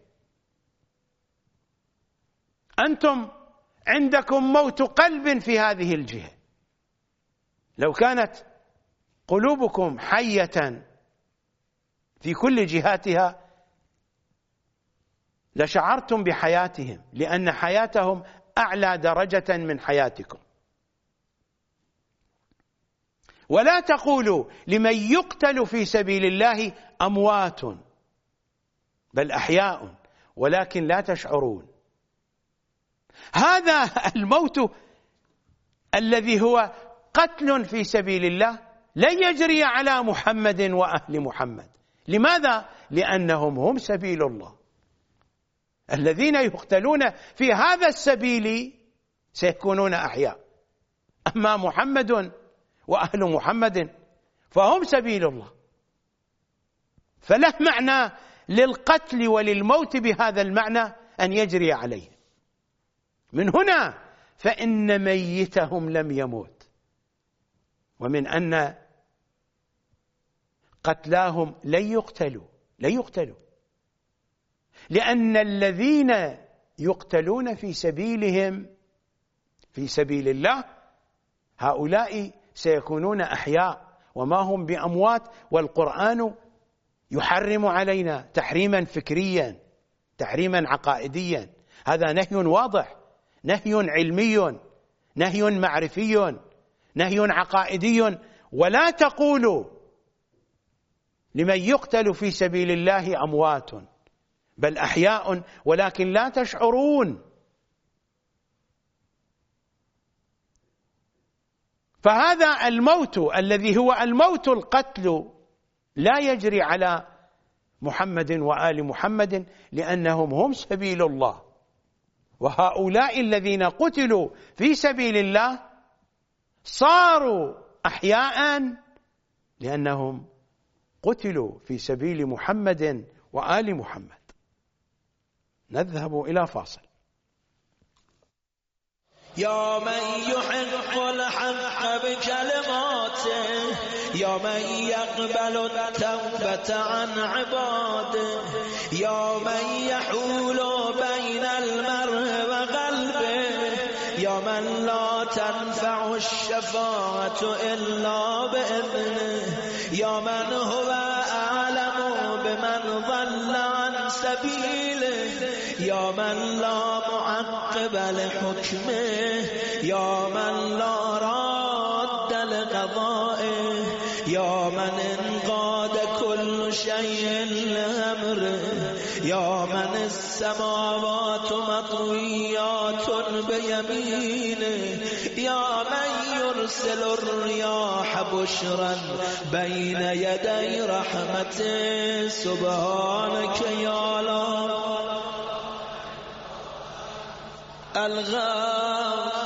أنتم عندكم موت قلب في هذه الجهة. لو كانت قلوبكم حية في كل جهاتها لشعرتم بحياتهم، لأن حياتهم أعلى درجة من حياتكم. ولا تقولوا لمن يقتل في سبيل الله أموات، بل أحياء ولكن لا تشعرون. هذا الموت الذي هو قتل في سبيل الله لن يجري على محمد وأهل محمد. لماذا؟ لأنهم هم سبيل الله. الذين يقتلون في هذا السبيل سيكونون أحياء، أما محمد وأهل محمد فهم سبيل الله، فله معنى للقتل وللموت بهذا المعنى أن يجري عليه. من هنا فإن ميتهم لم يموت، ومن أن قتلاهم لن يقتلوا لن يقتلوا لأن الذين يقتلون في سبيلهم في سبيل الله هؤلاء سيكونون أحياء وما هم بأموات. والقرآن يحرم علينا تحريما فكريا، تحريما عقائديا. هذا نهي واضح، نهي علمي، نهي معرفي، نهي عقائدي. ولا تقولوا لمن يقتل في سبيل الله أموات، بل أحياء ولكن لا تشعرون. فهذا الموت الذي هو الموت القتل لا يجري على محمد وآل محمد، لأنهم هم سبيل الله. وهؤلاء الذين قتلوا في سبيل الله صاروا أحياء لأنهم قتلوا في سبيل محمد وآل محمد. نذهب إلى فاصل. يا من يحق الحق بكلماته، يا من يقبل التوبة عن عباده، يا من يحول بين المرء وقلبه، يا من لا تنفع الشفاعة إلا بإذنه يا من هو أعلم بمن ضل عن سبيله يا من لا معقب لحكمه يا من لا راد لقضائه يا من انقاد كل شيء لأمره يا من السماوات مطويات بيمينه يا من يرسل الرياح بشرا بين يدي رحمته سبحانك يا الله الغاف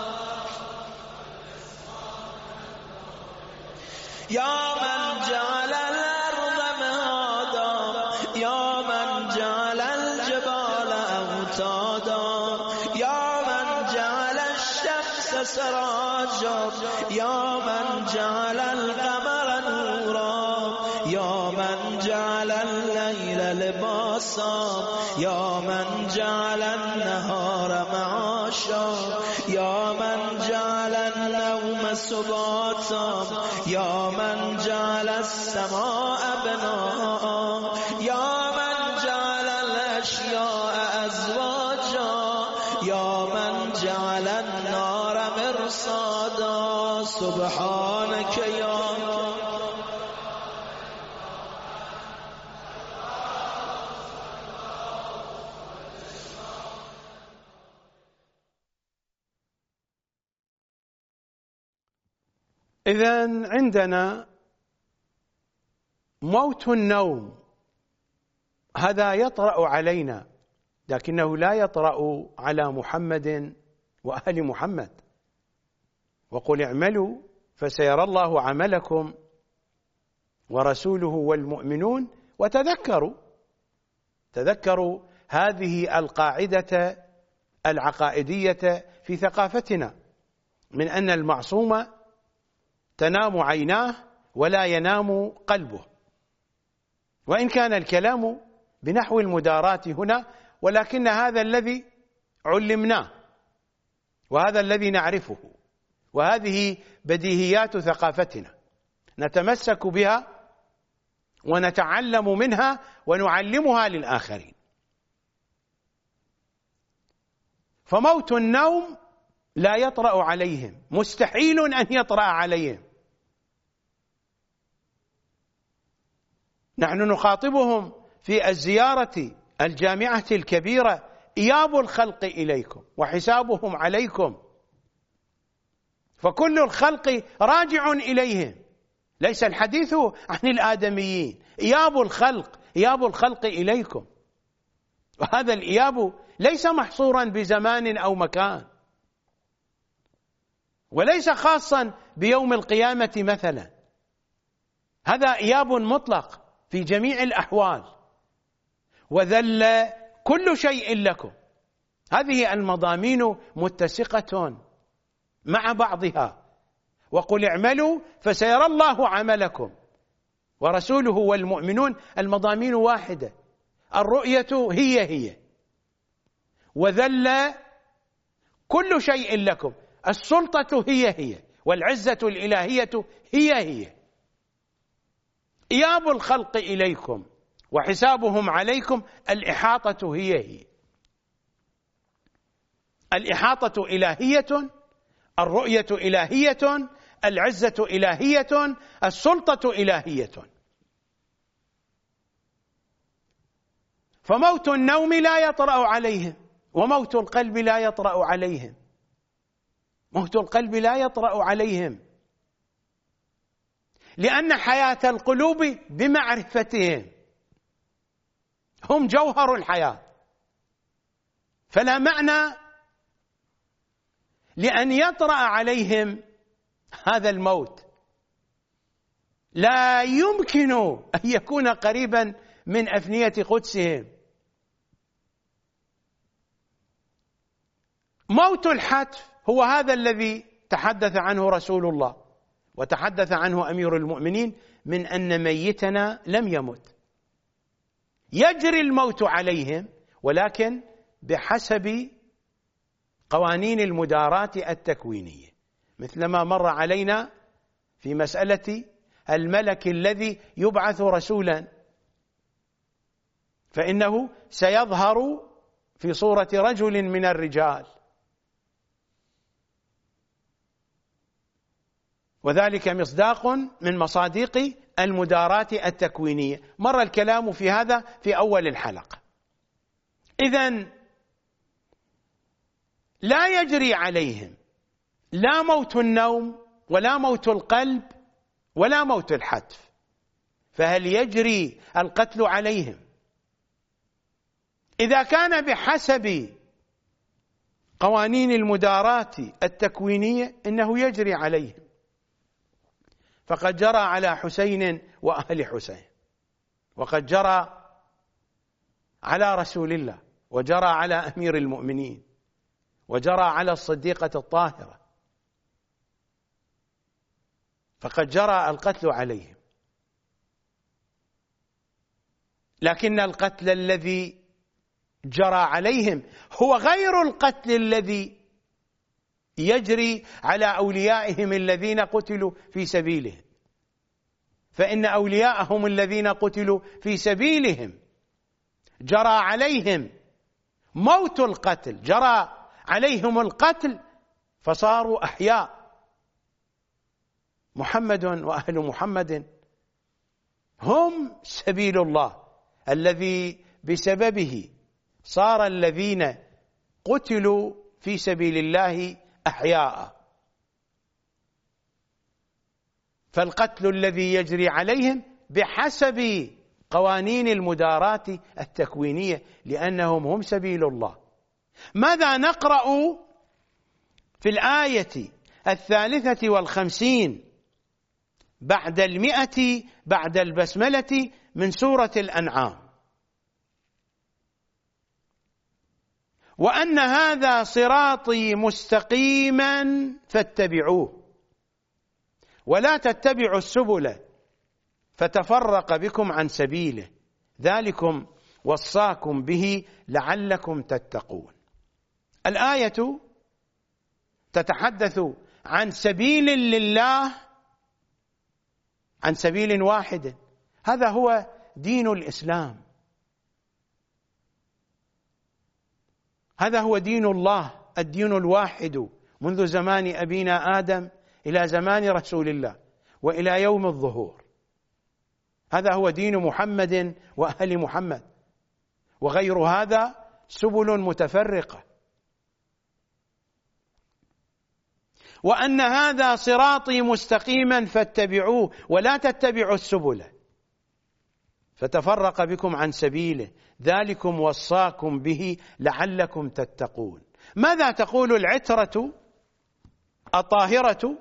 يا من جعل الأرض مهادا يا من جعل الجبال أوتادا يا من جعل الشمس سراجا يا من جعل القمر نورا يا من جعل الليل لباسا يا من جعل النهار معاشا يا من جعل النوم سباتا يا من جعل السماء بناء يا من جعل الأشياء أزواجا يا من جعل النار مرصادا سبحانك يا الله إذن عندنا موت النوم هذا يطرأ علينا لكنه لا يطرأ على محمد وآل محمد وقل اعملوا فسيرى الله عملكم ورسوله والمؤمنون وتذكروا تذكروا هذه القاعدة العقائدية في ثقافتنا من أن المعصوم تنام عيناه ولا ينام قلبه وإن كان الكلام بنحو المداراة هنا ولكن هذا الذي علمناه وهذا الذي نعرفه وهذه بديهيات ثقافتنا نتمسك بها ونتعلم منها ونعلمها للآخرين. فموت النوم لا يطرأ عليهم، مستحيل أن يطرأ عليهم. نحن نخاطبهم في الزيارة الجامعة الكبيرة: إياب الخلق إليكم وحسابهم عليكم، فكل الخلق راجع إليهم، ليس الحديث عن الآدميين. إياب الخلق إياب الخلق إليكم، وهذا الإياب ليس محصورا بزمان أو مكان، وليس خاصا بيوم القيامة مثلا، هذا إياب مطلق في جميع الأحوال. وذل كل شيء لكم، هذه المضامين متسقة مع بعضها. وقل اعملوا فسيرى الله عملكم ورسوله والمؤمنون، المضامين واحدة، الرؤية هي هي. وذل كل شيء لكم، السلطة هي هي، والعزة الإلهية هي هي. إياب الخلق إليكم وحسابهم عليكم، الإحاطة هي هي. الإحاطة إلهية، الرؤية إلهية، العزة إلهية، السلطة إلهية. فموت النوم لا يطرأ عليهم، وموت القلب لا يطرأ عليهم. موت القلب لا يطرأ عليهم لأن حياة القلوب بمعرفتهم، هم جوهر الحياة، فلا معنى لأن يطرأ عليهم هذا الموت. لا يمكن أن يكون قريبا من أفنية قدسهم. موت الحتف هو هذا الذي تحدث عنه رسول الله وتحدث عنه أمير المؤمنين، من أن ميتنا لم يمت، يجري الموت عليهم ولكن بحسب قوانين المداراة التكوينية، مثلما مر علينا في مسألة الملك الذي يبعث رسولا، فإنه سيظهر في صورة رجل من الرجال، وذلك مصداق من مصادق المداراة التكوينية. مر الكلام في هذا في أول الحلقة. إذن لا يجري عليهم لا موت النوم ولا موت القلب ولا موت الحتف، فهل يجري القتل عليهم؟ إذا كان بحسب قوانين المداراة التكوينية إنه يجري عليهم، فقد جرى على حسين وأهل حسين، وقد جرى على رسول الله، وجرى على أمير المؤمنين، وجرى على الصديقة الطاهرة، فقد جرى القتل عليهم. لكن القتل الذي جرى عليهم هو غير القتل الذي يجري على أوليائهم الذين قتلوا في سبيلهم، فإن أولياءهم الذين قتلوا في سبيلهم جرى عليهم موت القتل، جرى عليهم القتل فصاروا أحياء. محمد وأهل محمد هم سبيل الله الذي بسببه صار الذين قتلوا في سبيل الله أحياء. فالقتل الذي يجري عليهم بحسب قوانين المداراة التكوينية، لأنهم هم سبيل الله. ماذا نقرأ في الآية الثالثة والخمسين بعد المئة بعد البسملة من سورة الأنعام؟ وأن هذا صراطي مستقيما فاتبعوه ولا تتبعوا السبل فتفرق بكم عن سبيله ذلكم وصاكم به لعلكم تتقون. الآية تتحدث عن سبيل لله، عن سبيل واحد، هذا هو دين الإسلام، هذا هو دين الله، الدين الواحد منذ زمان أبينا آدم إلى زمان رسول الله وإلى يوم الظهور. هذا هو دين محمد وأهل محمد، وغير هذا سبل متفرقة. وأن هذا صراطي مستقيما فاتبعوه ولا تتبعوا السبل فتفرق بكم عن سبيله ذلكم وصاكم به لعلكم تتقون. ماذا تقول العترة الطاهرة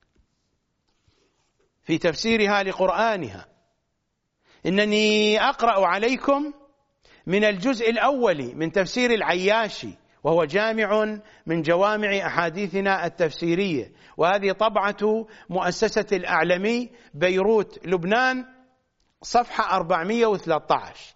في تفسيرها لقرآنها؟ إنني أقرأ عليكم من الجزء الأول من تفسير العياشي، وهو جامع من جوامع أحاديثنا التفسيرية، وهذه طبعة مؤسسة الأعلمي بيروت لبنان، صفحة أربعمئة وثلاثة عشر.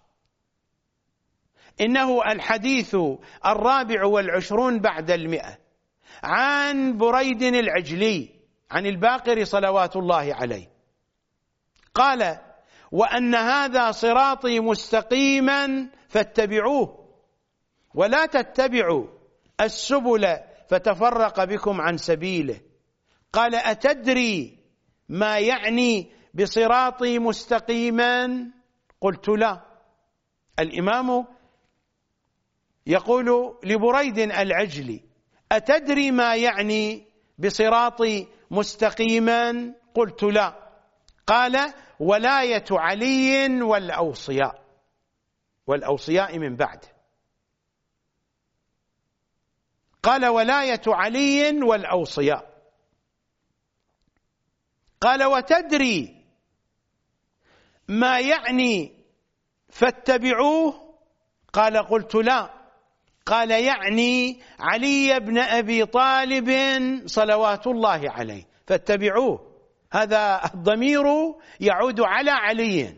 إنه الحديث الرابع والعشرون بعد المئة عن بريد العجلي عن الباقر صلوات الله عليه قال: وأن هذا صراطي مستقيما فاتبعوه ولا تتبعوا السبل فتفرق بكم عن سبيله. قال: أتدري ما يعني بصراطي مستقيما؟ قلت: لا. الإمام يقول لبريد العجلي: أتدري ما يعني بصراطي مستقيما؟ قلت: لا. قال: ولاية علي والأوصياء، والأوصياء من بعده. قال: ولاية علي والأوصياء. قال: وتدري ما يعني فاتبعوه؟ قال: قلت: لا. قال: يعني علي بن أبي طالب صلوات الله عليه فاتبعوه. هذا الضمير يعود على علي.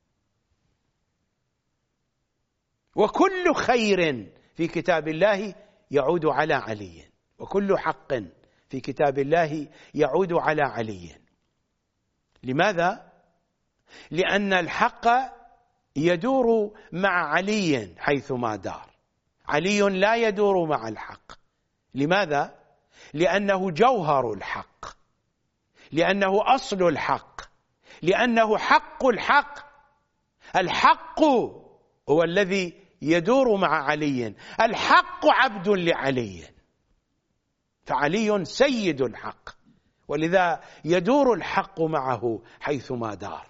وكل خير في كتاب الله يعود على علي، وكل حق في كتاب الله يعود على علي. لماذا؟ لأن الحق يدور مع علي حيثما دار، علي لا يدور مع الحق. لماذا؟ لأنه جوهر الحق، لأنه أصل الحق، لأنه حق الحق. الحق هو الذي يدور مع علي، الحق عبد لعلي، فعلي سيد الحق، ولذا يدور الحق معه حيثما دار.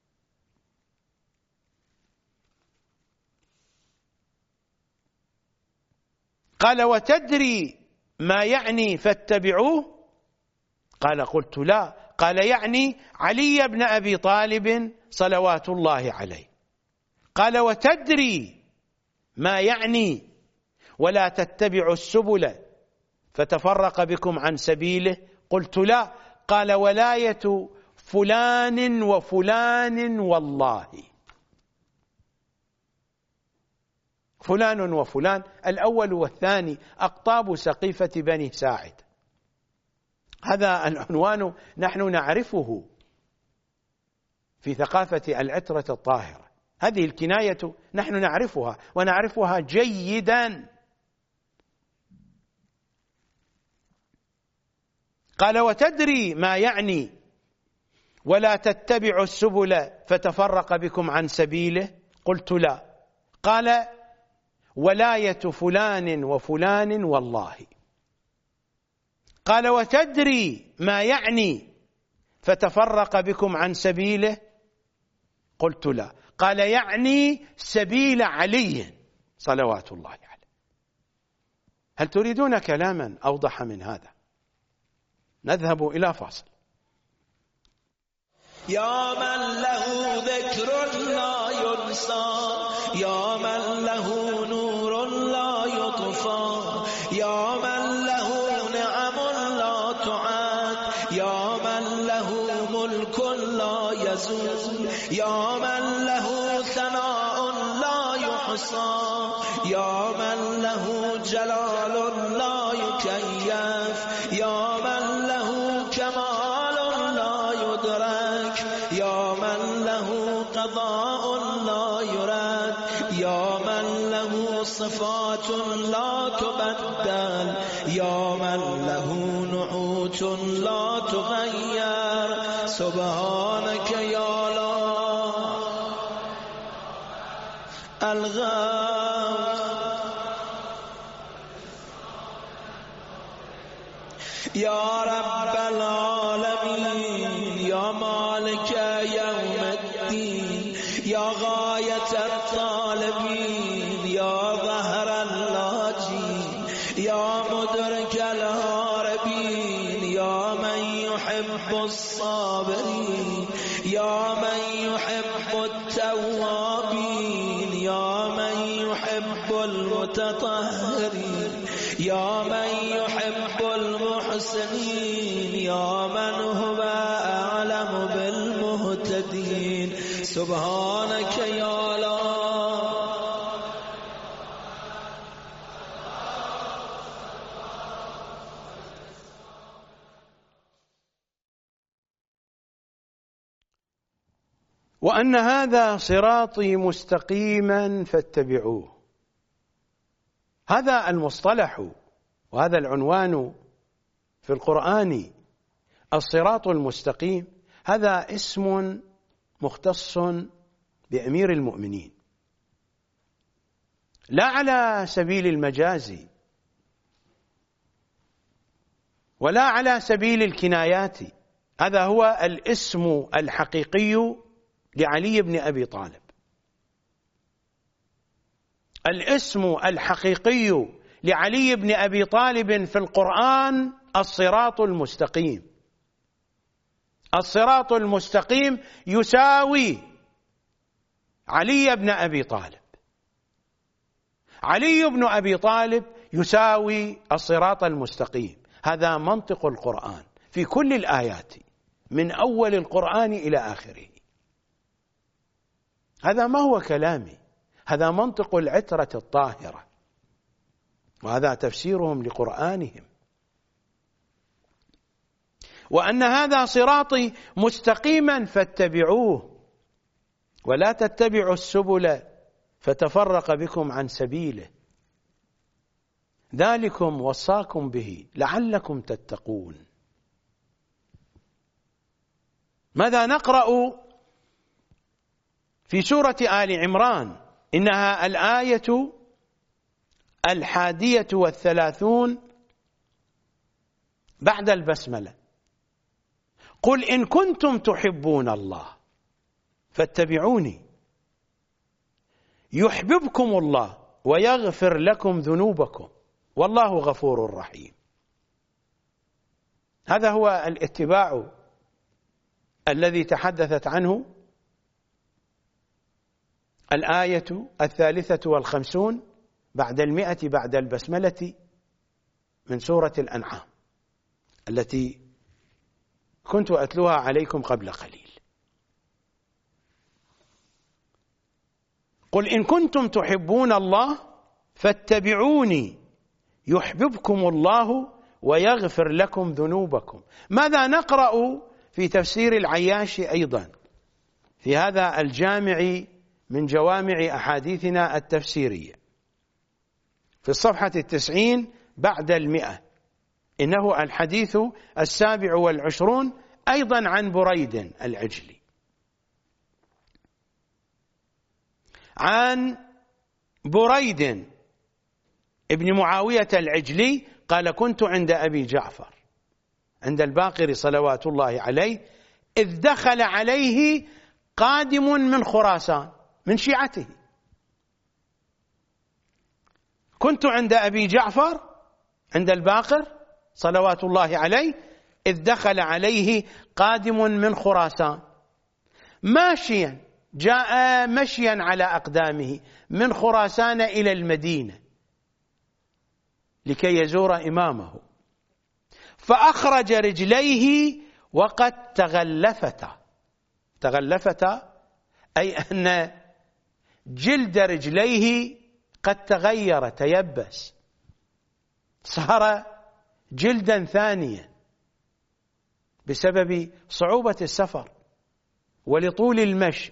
قال: وتدري ما يعني فاتبعوه؟ قال: قلت لا. قال: يعني علي بن أبي طالب صلوات الله عليه. قال: وتدري ما يعني ولا تتبعوا السبل فتفرق بكم عن سبيله؟ قلت لا. قال: ولاية فلان وفلان والله. فلان وفلان الأول والثاني أقطاب سقيفة بني ساعد. هذا العنوان نحن نعرفه في ثقافة العترة الطاهرة، هذه الكناية نحن نعرفها ونعرفها جيدا. قال: وتدري ما يعني ولا تتبعوا السبل فتفرق بكم عن سبيله؟ قلت لا. قال: ولاية فلان وفلان والله. قال: وتدري ما يعني فتفرق بكم عن سبيله؟ قلت لا. قال: يعني سبيل علي صلوات الله عليه. هل تريدون كلاما أوضح من هذا؟ نذهب إلى فاصل. يا من له ذكر لا ينسى، يا من له نور لا يطفى، يا من له نعم لا تعاد، يا من له ملك لا يزول، يا من له ثناء لا يحصى، يا من له جلال لا يكيف، يا من له كمال لا يدرك، يا من له قضاء لا يراد، يا من له صفات لا تبدل، يا من له نعوت لا تغير. سبحانك يا الله الغوث، يا رب العالمين، يا مالك يوم الدين، يا غاية الطالبين، يا ظهر اللاجين، يا مدرك الهاربين، يا من يحب الصابرين، يا من يحب التوابين، يا من يحب المتطهرين، يا من يحب المحسنين، يا من هو أعلم بالمهتدين. سبحانك يا الله وأن هذا صراطي مستقيما فاتبعوه. هذا المصطلح وهذا العنوان في القرآن الصراط المستقيم، هذا اسم مختص بأمير المؤمنين، لا على سبيل المجاز ولا على سبيل الكنايات، هذا هو الاسم الحقيقي لعلي بن أبي طالب. الاسم الحقيقي لعلي بن أبي طالب في القرآن الصراط المستقيم. الصراط المستقيم يساوي علي بن أبي طالب، علي بن أبي طالب يساوي الصراط المستقيم. هذا منطق القرآن في كل الآيات من أول القرآن إلى آخره. هذا ما هو كلامي، هذا منطق العترة الطاهرة. وهذا تفسيرهم لقرآنهم. وأن هذا صراطي مستقيما فاتبعوه ولا تتبعوا السبل فتفرق بكم عن سبيله ذلكم وصاكم به لعلكم تتقون. ماذا نقرأ في سورة آل عمران؟ إنها الآية الحادية والثلاثون بعد البسملة. قل إن كنتم تحبون الله فاتبعوني يحببكم الله ويغفر لكم ذنوبكم والله غفور رحيم. هذا هو الاتباع الذي تحدثت عنه الآية الثالثة والخمسون بعد المئة بعد البسملة من سورة الأنعام التي كنت أتلوها عليكم قبل قليل. قل إن كنتم تحبون الله فاتبعوني يحببكم الله ويغفر لكم ذنوبكم. ماذا نقرأ في تفسير العياشي أيضا في هذا الجامع من جوامع أحاديثنا التفسيرية في الصفحة التسعين بعد المئة؟ إنه الحديث السابع والعشرون أيضا عن بريد العجلي عن بريد ابن معاوية العجلي قال كنت عند أبي جعفر عند الباقر صلوات الله عليه إذ دخل عليه قادم من خراسان من شيعته. كنت عند أبي جعفر عند الباقر صلوات الله عليه إذ دخل عليه قادم من خراسان ماشيا، جاء مشيا على أقدامه من خراسان إلى المدينة لكي يزور إمامه، فأخرج رجليه وقد تغلفتا. تغلفتا أي أن جلد رجليه قد تغير تيبس، صار جلدا ثانيا بسبب صعوبة السفر ولطول المشي.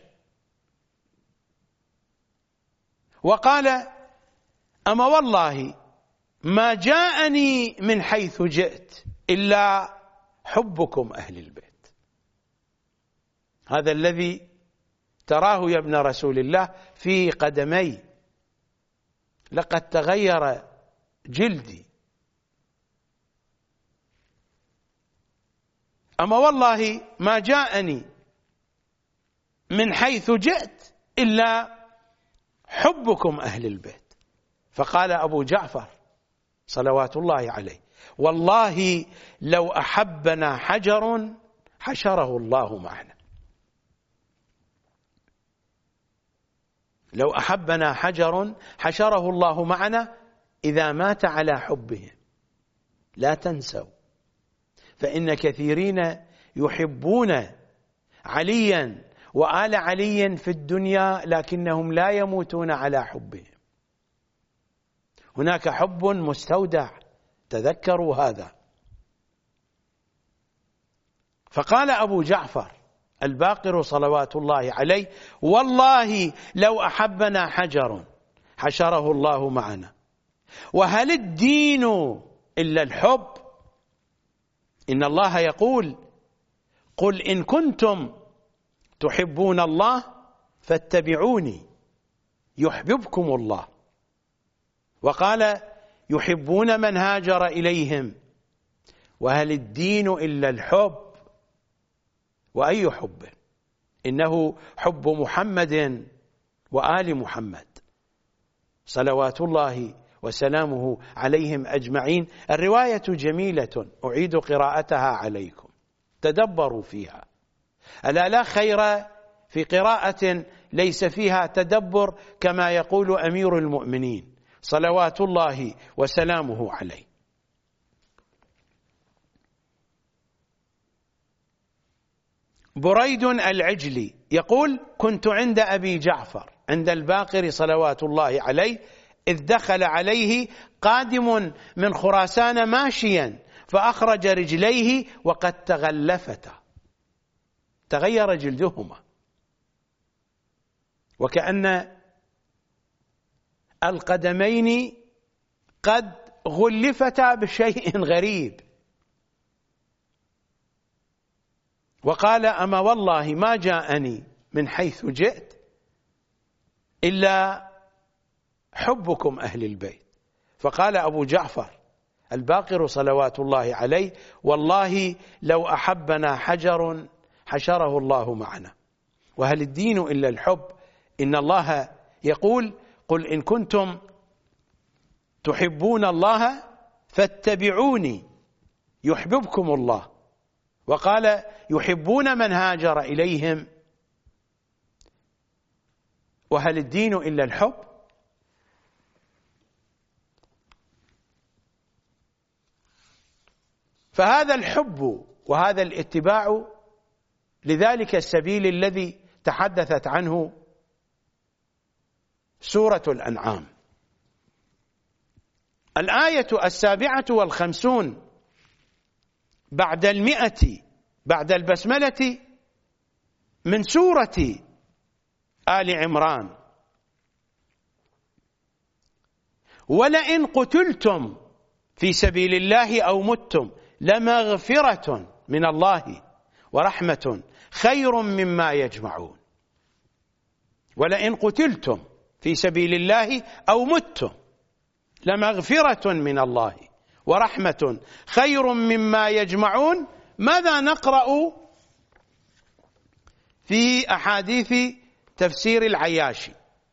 وقال أما والله ما جاءني من حيث جئت إلا حبكم أهل البيت. هذا الذي تراه يا ابن رسول الله في قدمي، لقد تغير جلدي. أما والله ما جاءني من حيث جئت إلا حبكم أهل البيت. فقال أبو جعفر صلوات الله عليه والله لو أحبنا حجر حشره الله معنا. لو أحبنا حجر حشره الله معنا إذا مات على حبهم. لا تنسوا فإن كثيرين يحبون عليا وآل علي في الدنيا لكنهم لا يموتون على حبهم. هناك حب مستودع، تذكروا هذا. فقال أبو جعفر الباقر صلوات الله عليه والله لو أحبنا حجر حشره الله معنا. وهل الدين إلا الحب؟ إن الله يقول قل إن كنتم تحبون الله فاتبعوني يحببكم الله. وقال يحبون من هاجر إليهم. وهل الدين إلا الحب؟ وأي حب؟ إنه حب محمد وآل محمد صلوات الله وسلامه عليهم أجمعين. الرواية جميلة أعيد قراءتها عليكم، تدبروا فيها. ألا لا خير في قراءة ليس فيها تدبر كما يقول أمير المؤمنين صلوات الله وسلامه عليه. بريد العجلي يقول كنت عند أبي جعفر عند الباقر صلوات الله عليه إذ دخل عليه قادم من خراسان ماشيا فأخرج رجليه وقد تغلفتا، تغير جلدهما، وكأن القدمين قد غلفتا بشيء غريب. وقال: أما والله ما جاءني من حيث جئت إلا حبكم أهل البيت. فقال أبو جعفر الباقر صلوات الله عليه: والله لو أحبنا حجر حشره الله معنا، وهل الدين إلا الحب؟ إن الله يقول: قل إن كنتم تحبون الله فاتبعوني يحببكم الله. وقال: يحبون من هاجر إليهم، وهل الدين إلا الحب؟ فهذا الحب وهذا الاتباع لذلك السبيل الذي تحدثت عنه سورة الأنعام. الآية السابعة والخمسون بعد المئة بعد البسملة من سورة آل عمران: ولئن قتلتم في سبيل الله أو متم لمغفرة من الله ورحمة خير مما يجمعون. ولئن قتلتم في سبيل الله أو متم لمغفرة من الله ورحمة خير مما يجمعون. ماذا نقرأ في أحاديث تفسير العياشي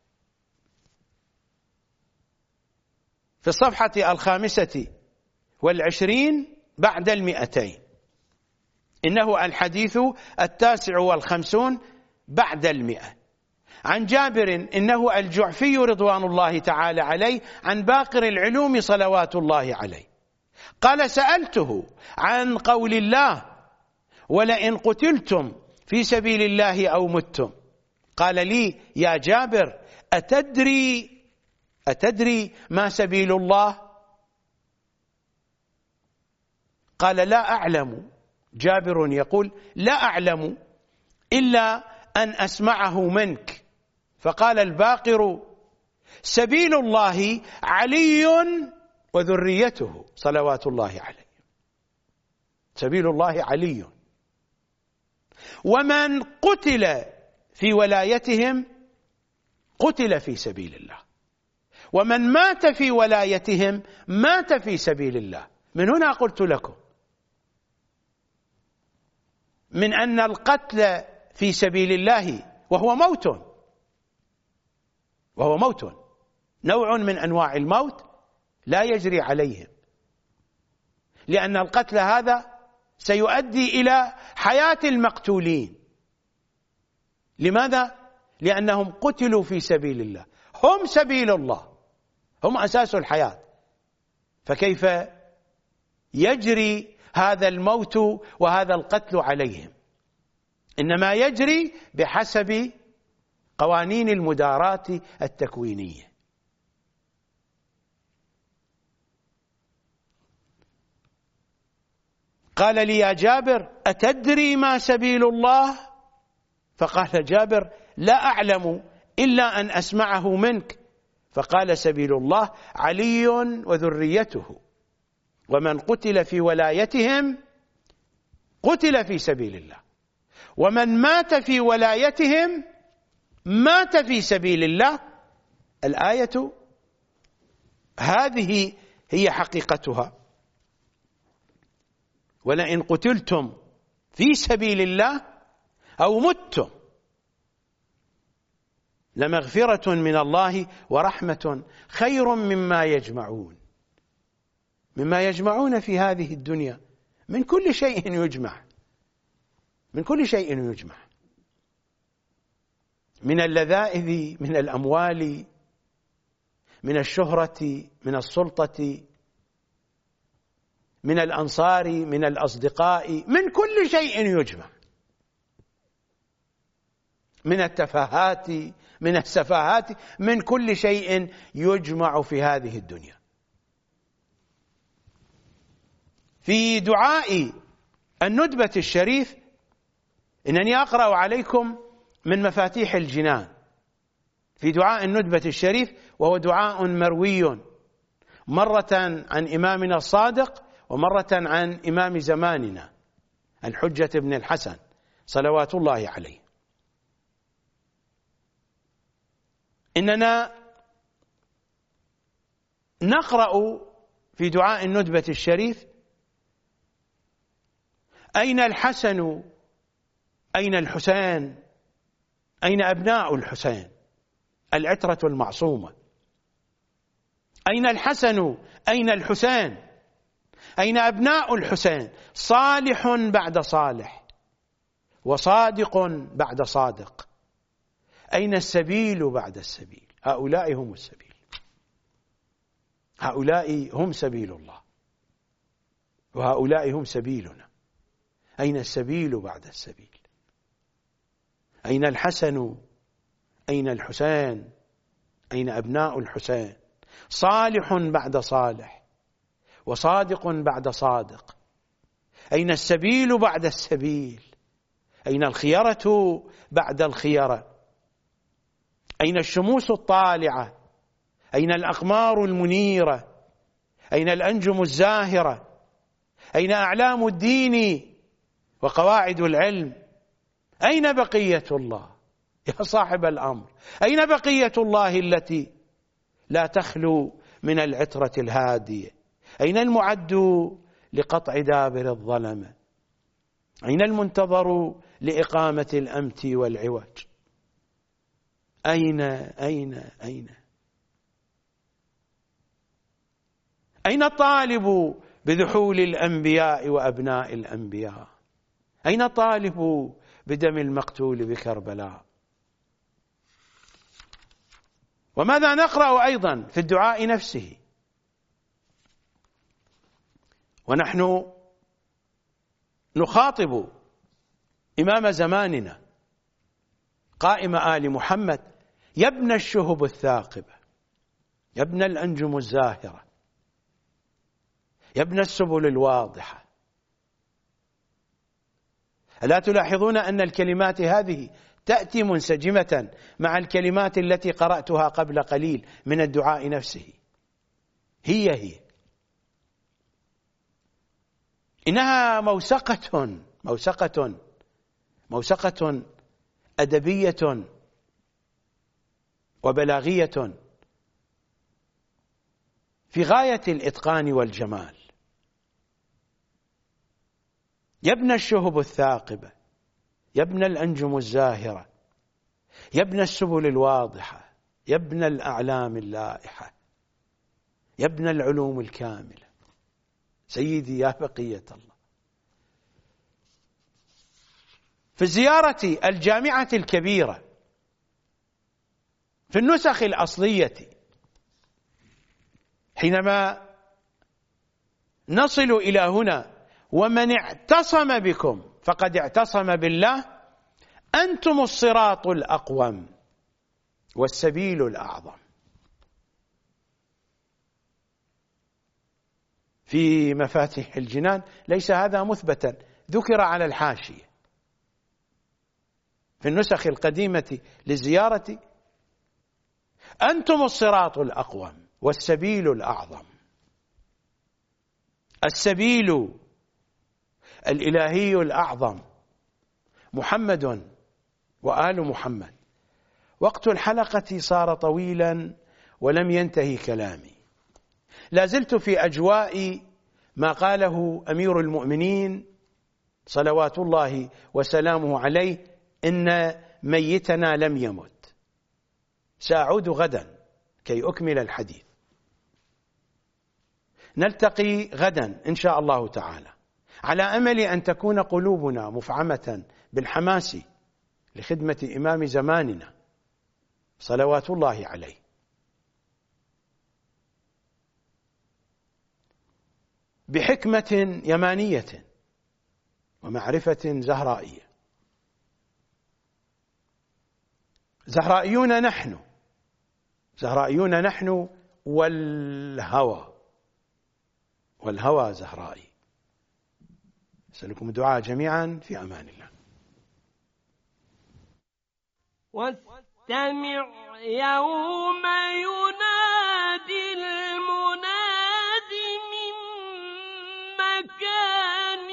في الصفحة الخامسة والعشرين بعد المئتين؟ إنه الحديث التاسع والخمسون بعد المئة، عن جابر إنه الجعفي رضوان الله تعالى عليه عن باقر العلوم صلوات الله عليه قال: سألته عن قول الله: ولئن قتلتم في سبيل الله أو متم، قال لي: يا جابر أتدري أتدري ما سبيل الله؟ قال: لا أعلم. جابر يقول: لا أعلم إلا أن أسمعه منك. فقال الباقر: سبيل الله علي وذريته صلوات الله عليه. سبيل الله علي، ومن قتل في ولايتهم قتل في سبيل الله، ومن مات في ولايتهم مات في سبيل الله. من هنا قلت لكم من أن القتل في سبيل الله وهو موت، وهو موت نوع من أنواع الموت لا يجري عليهم، لأن القتل هذا سيؤدي إلى حياة المقتولين. لماذا؟ لأنهم قتلوا في سبيل الله، هم سبيل الله، هم أساس الحياة. فكيف يجري هذا الموت وهذا القتل عليهم؟ إنما يجري بحسب قوانين المداراة التكوينية. قال لي: يا جابر أتدري ما سبيل الله؟ فقال جابر: لا أعلم إلا أن أسمعه منك. فقال: سبيل الله علي وذريته، ومن قتل في ولايتهم قتل في سبيل الله، ومن مات في ولايتهم مات في سبيل الله. الآية هذه هي حقيقتها: ولئن قتلتم في سبيل الله أو متم لمغفرة من الله ورحمة خير مما يجمعون. مما يجمعون في هذه الدنيا من كل شيء يجمع، من كل شيء يجمع، من اللذائذ، من الأموال، من الشهرة، من السلطة، من الأنصار، من الأصدقاء، من كل شيء يجمع، من التفاهات، من السفاهات، من كل شيء يجمع في هذه الدنيا. في دعاء الندبة الشريف إنني أقرأ عليكم من مفاتيح الجنان، في دعاء الندبة الشريف، وهو دعاء مروي مرة عن إمامنا الصادق ومرة عن إمام زماننا الحجة بن الحسن صلوات الله عليه. إننا نقرأ في دعاء الندبة الشريف: أين الحسن أين الحسين أين أبناء الحسين العترة المعصومة، أين الحسن أين الحسين أين أبناء الحسين، صالح بعد صالح وصادق بعد صادق، أين السبيل بعد السبيل، هؤلاء هم السبيل، هؤلاء هم سبيل الله وهؤلاء هم سبيلنا. أين السبيل بعد السبيل، أين الحسن أين الحسين أين أبناء الحسين، صالح بعد صالح وصادق بعد صادق، أين السبيل بعد السبيل، أين الخيرة بعد الخيرة، أين الشموس الطالعة أين الأقمار المنيرة، أين الأنجم الزاهرة، أين أعلام الدين وقواعد العلم، أين بقية الله يا صاحب الأمر، أين بقية الله التي لا تخلو من العترة الهادية، أين المعد لقطع دابر الظلمة، أين المنتظر لإقامة الأمت والعوج، أين أين أين أين الطالب بذحول الأنبياء وأبناء الأنبياء، أين الطالب بدم المقتول بكربلاء. وماذا نقرأ أيضا في الدعاء نفسه ونحن نخاطب إمام زماننا قائم آل محمد: يا ابن الشهب الثاقبة، يا ابن الأنجم الزاهرة، يا ابن السبل الواضحة. ألا تلاحظون أن الكلمات هذه تأتي منسجمة مع الكلمات التي قرأتها قبل قليل من الدعاء نفسه؟ هي هي إنها موسقة موسقة موسقة أدبية وبلاغية في غاية الإتقان والجمال. يا ابن الشهب الثاقبة، يا ابن الأنجم الزاهرة، يا ابن السبل الواضحة، يا ابن الأعلام اللائحة، يا ابن العلوم الكاملة، سيدي يا بقية الله. في الزيارة الجامعة الكبيرة في النسخ الأصلية حينما نصل إلى هنا: ومن اعتصم بكم فقد اعتصم بالله، أنتم الصراط الأقوم والسبيل الأعظم. في مفاتيح الجنان ليس هذا مثبتا، ذكر على الحاشية. في النسخ القديمة للزيارة: أنتم الصراط الأقوم والسبيل الأعظم. السبيل الإلهي الأعظم محمد وآل محمد. وقت الحلقة صار طويلا ولم ينتهي كلامي، لا زلت في أجواء ما قاله أمير المؤمنين صلوات الله وسلامه عليه: إن ميتنا لم يمت. سأعود غدا كي أكمل الحديث. نلتقي غدا إن شاء الله تعالى، على أمل أن تكون قلوبنا مفعمة بالحماس لخدمة إمام زماننا صلوات الله عليه. بحكمة يمانية ومعرفة زهرائية. زهرائيون نحن، زهرائيون نحن والهوى، والهوى زهرائي. أسألكم الدعاء جميعا، في أمان الله. واستمع يوم ينادي المناد من مكان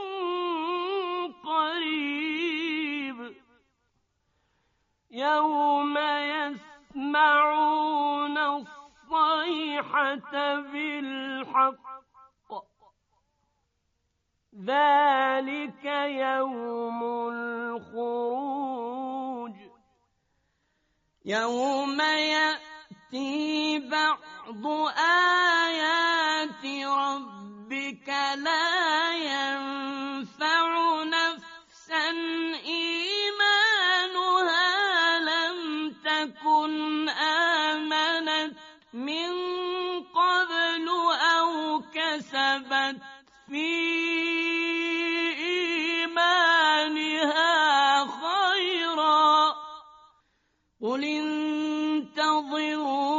قريب، يوم يسمعون الصيحة بالحق، ذلك يوم الخروج، يوم يأتي بعض آيات ربك لا ينفع نفسا إيمانها لم تكن آمنت من قبل أو كسبت في إيمانها خيرا، قل انتظروا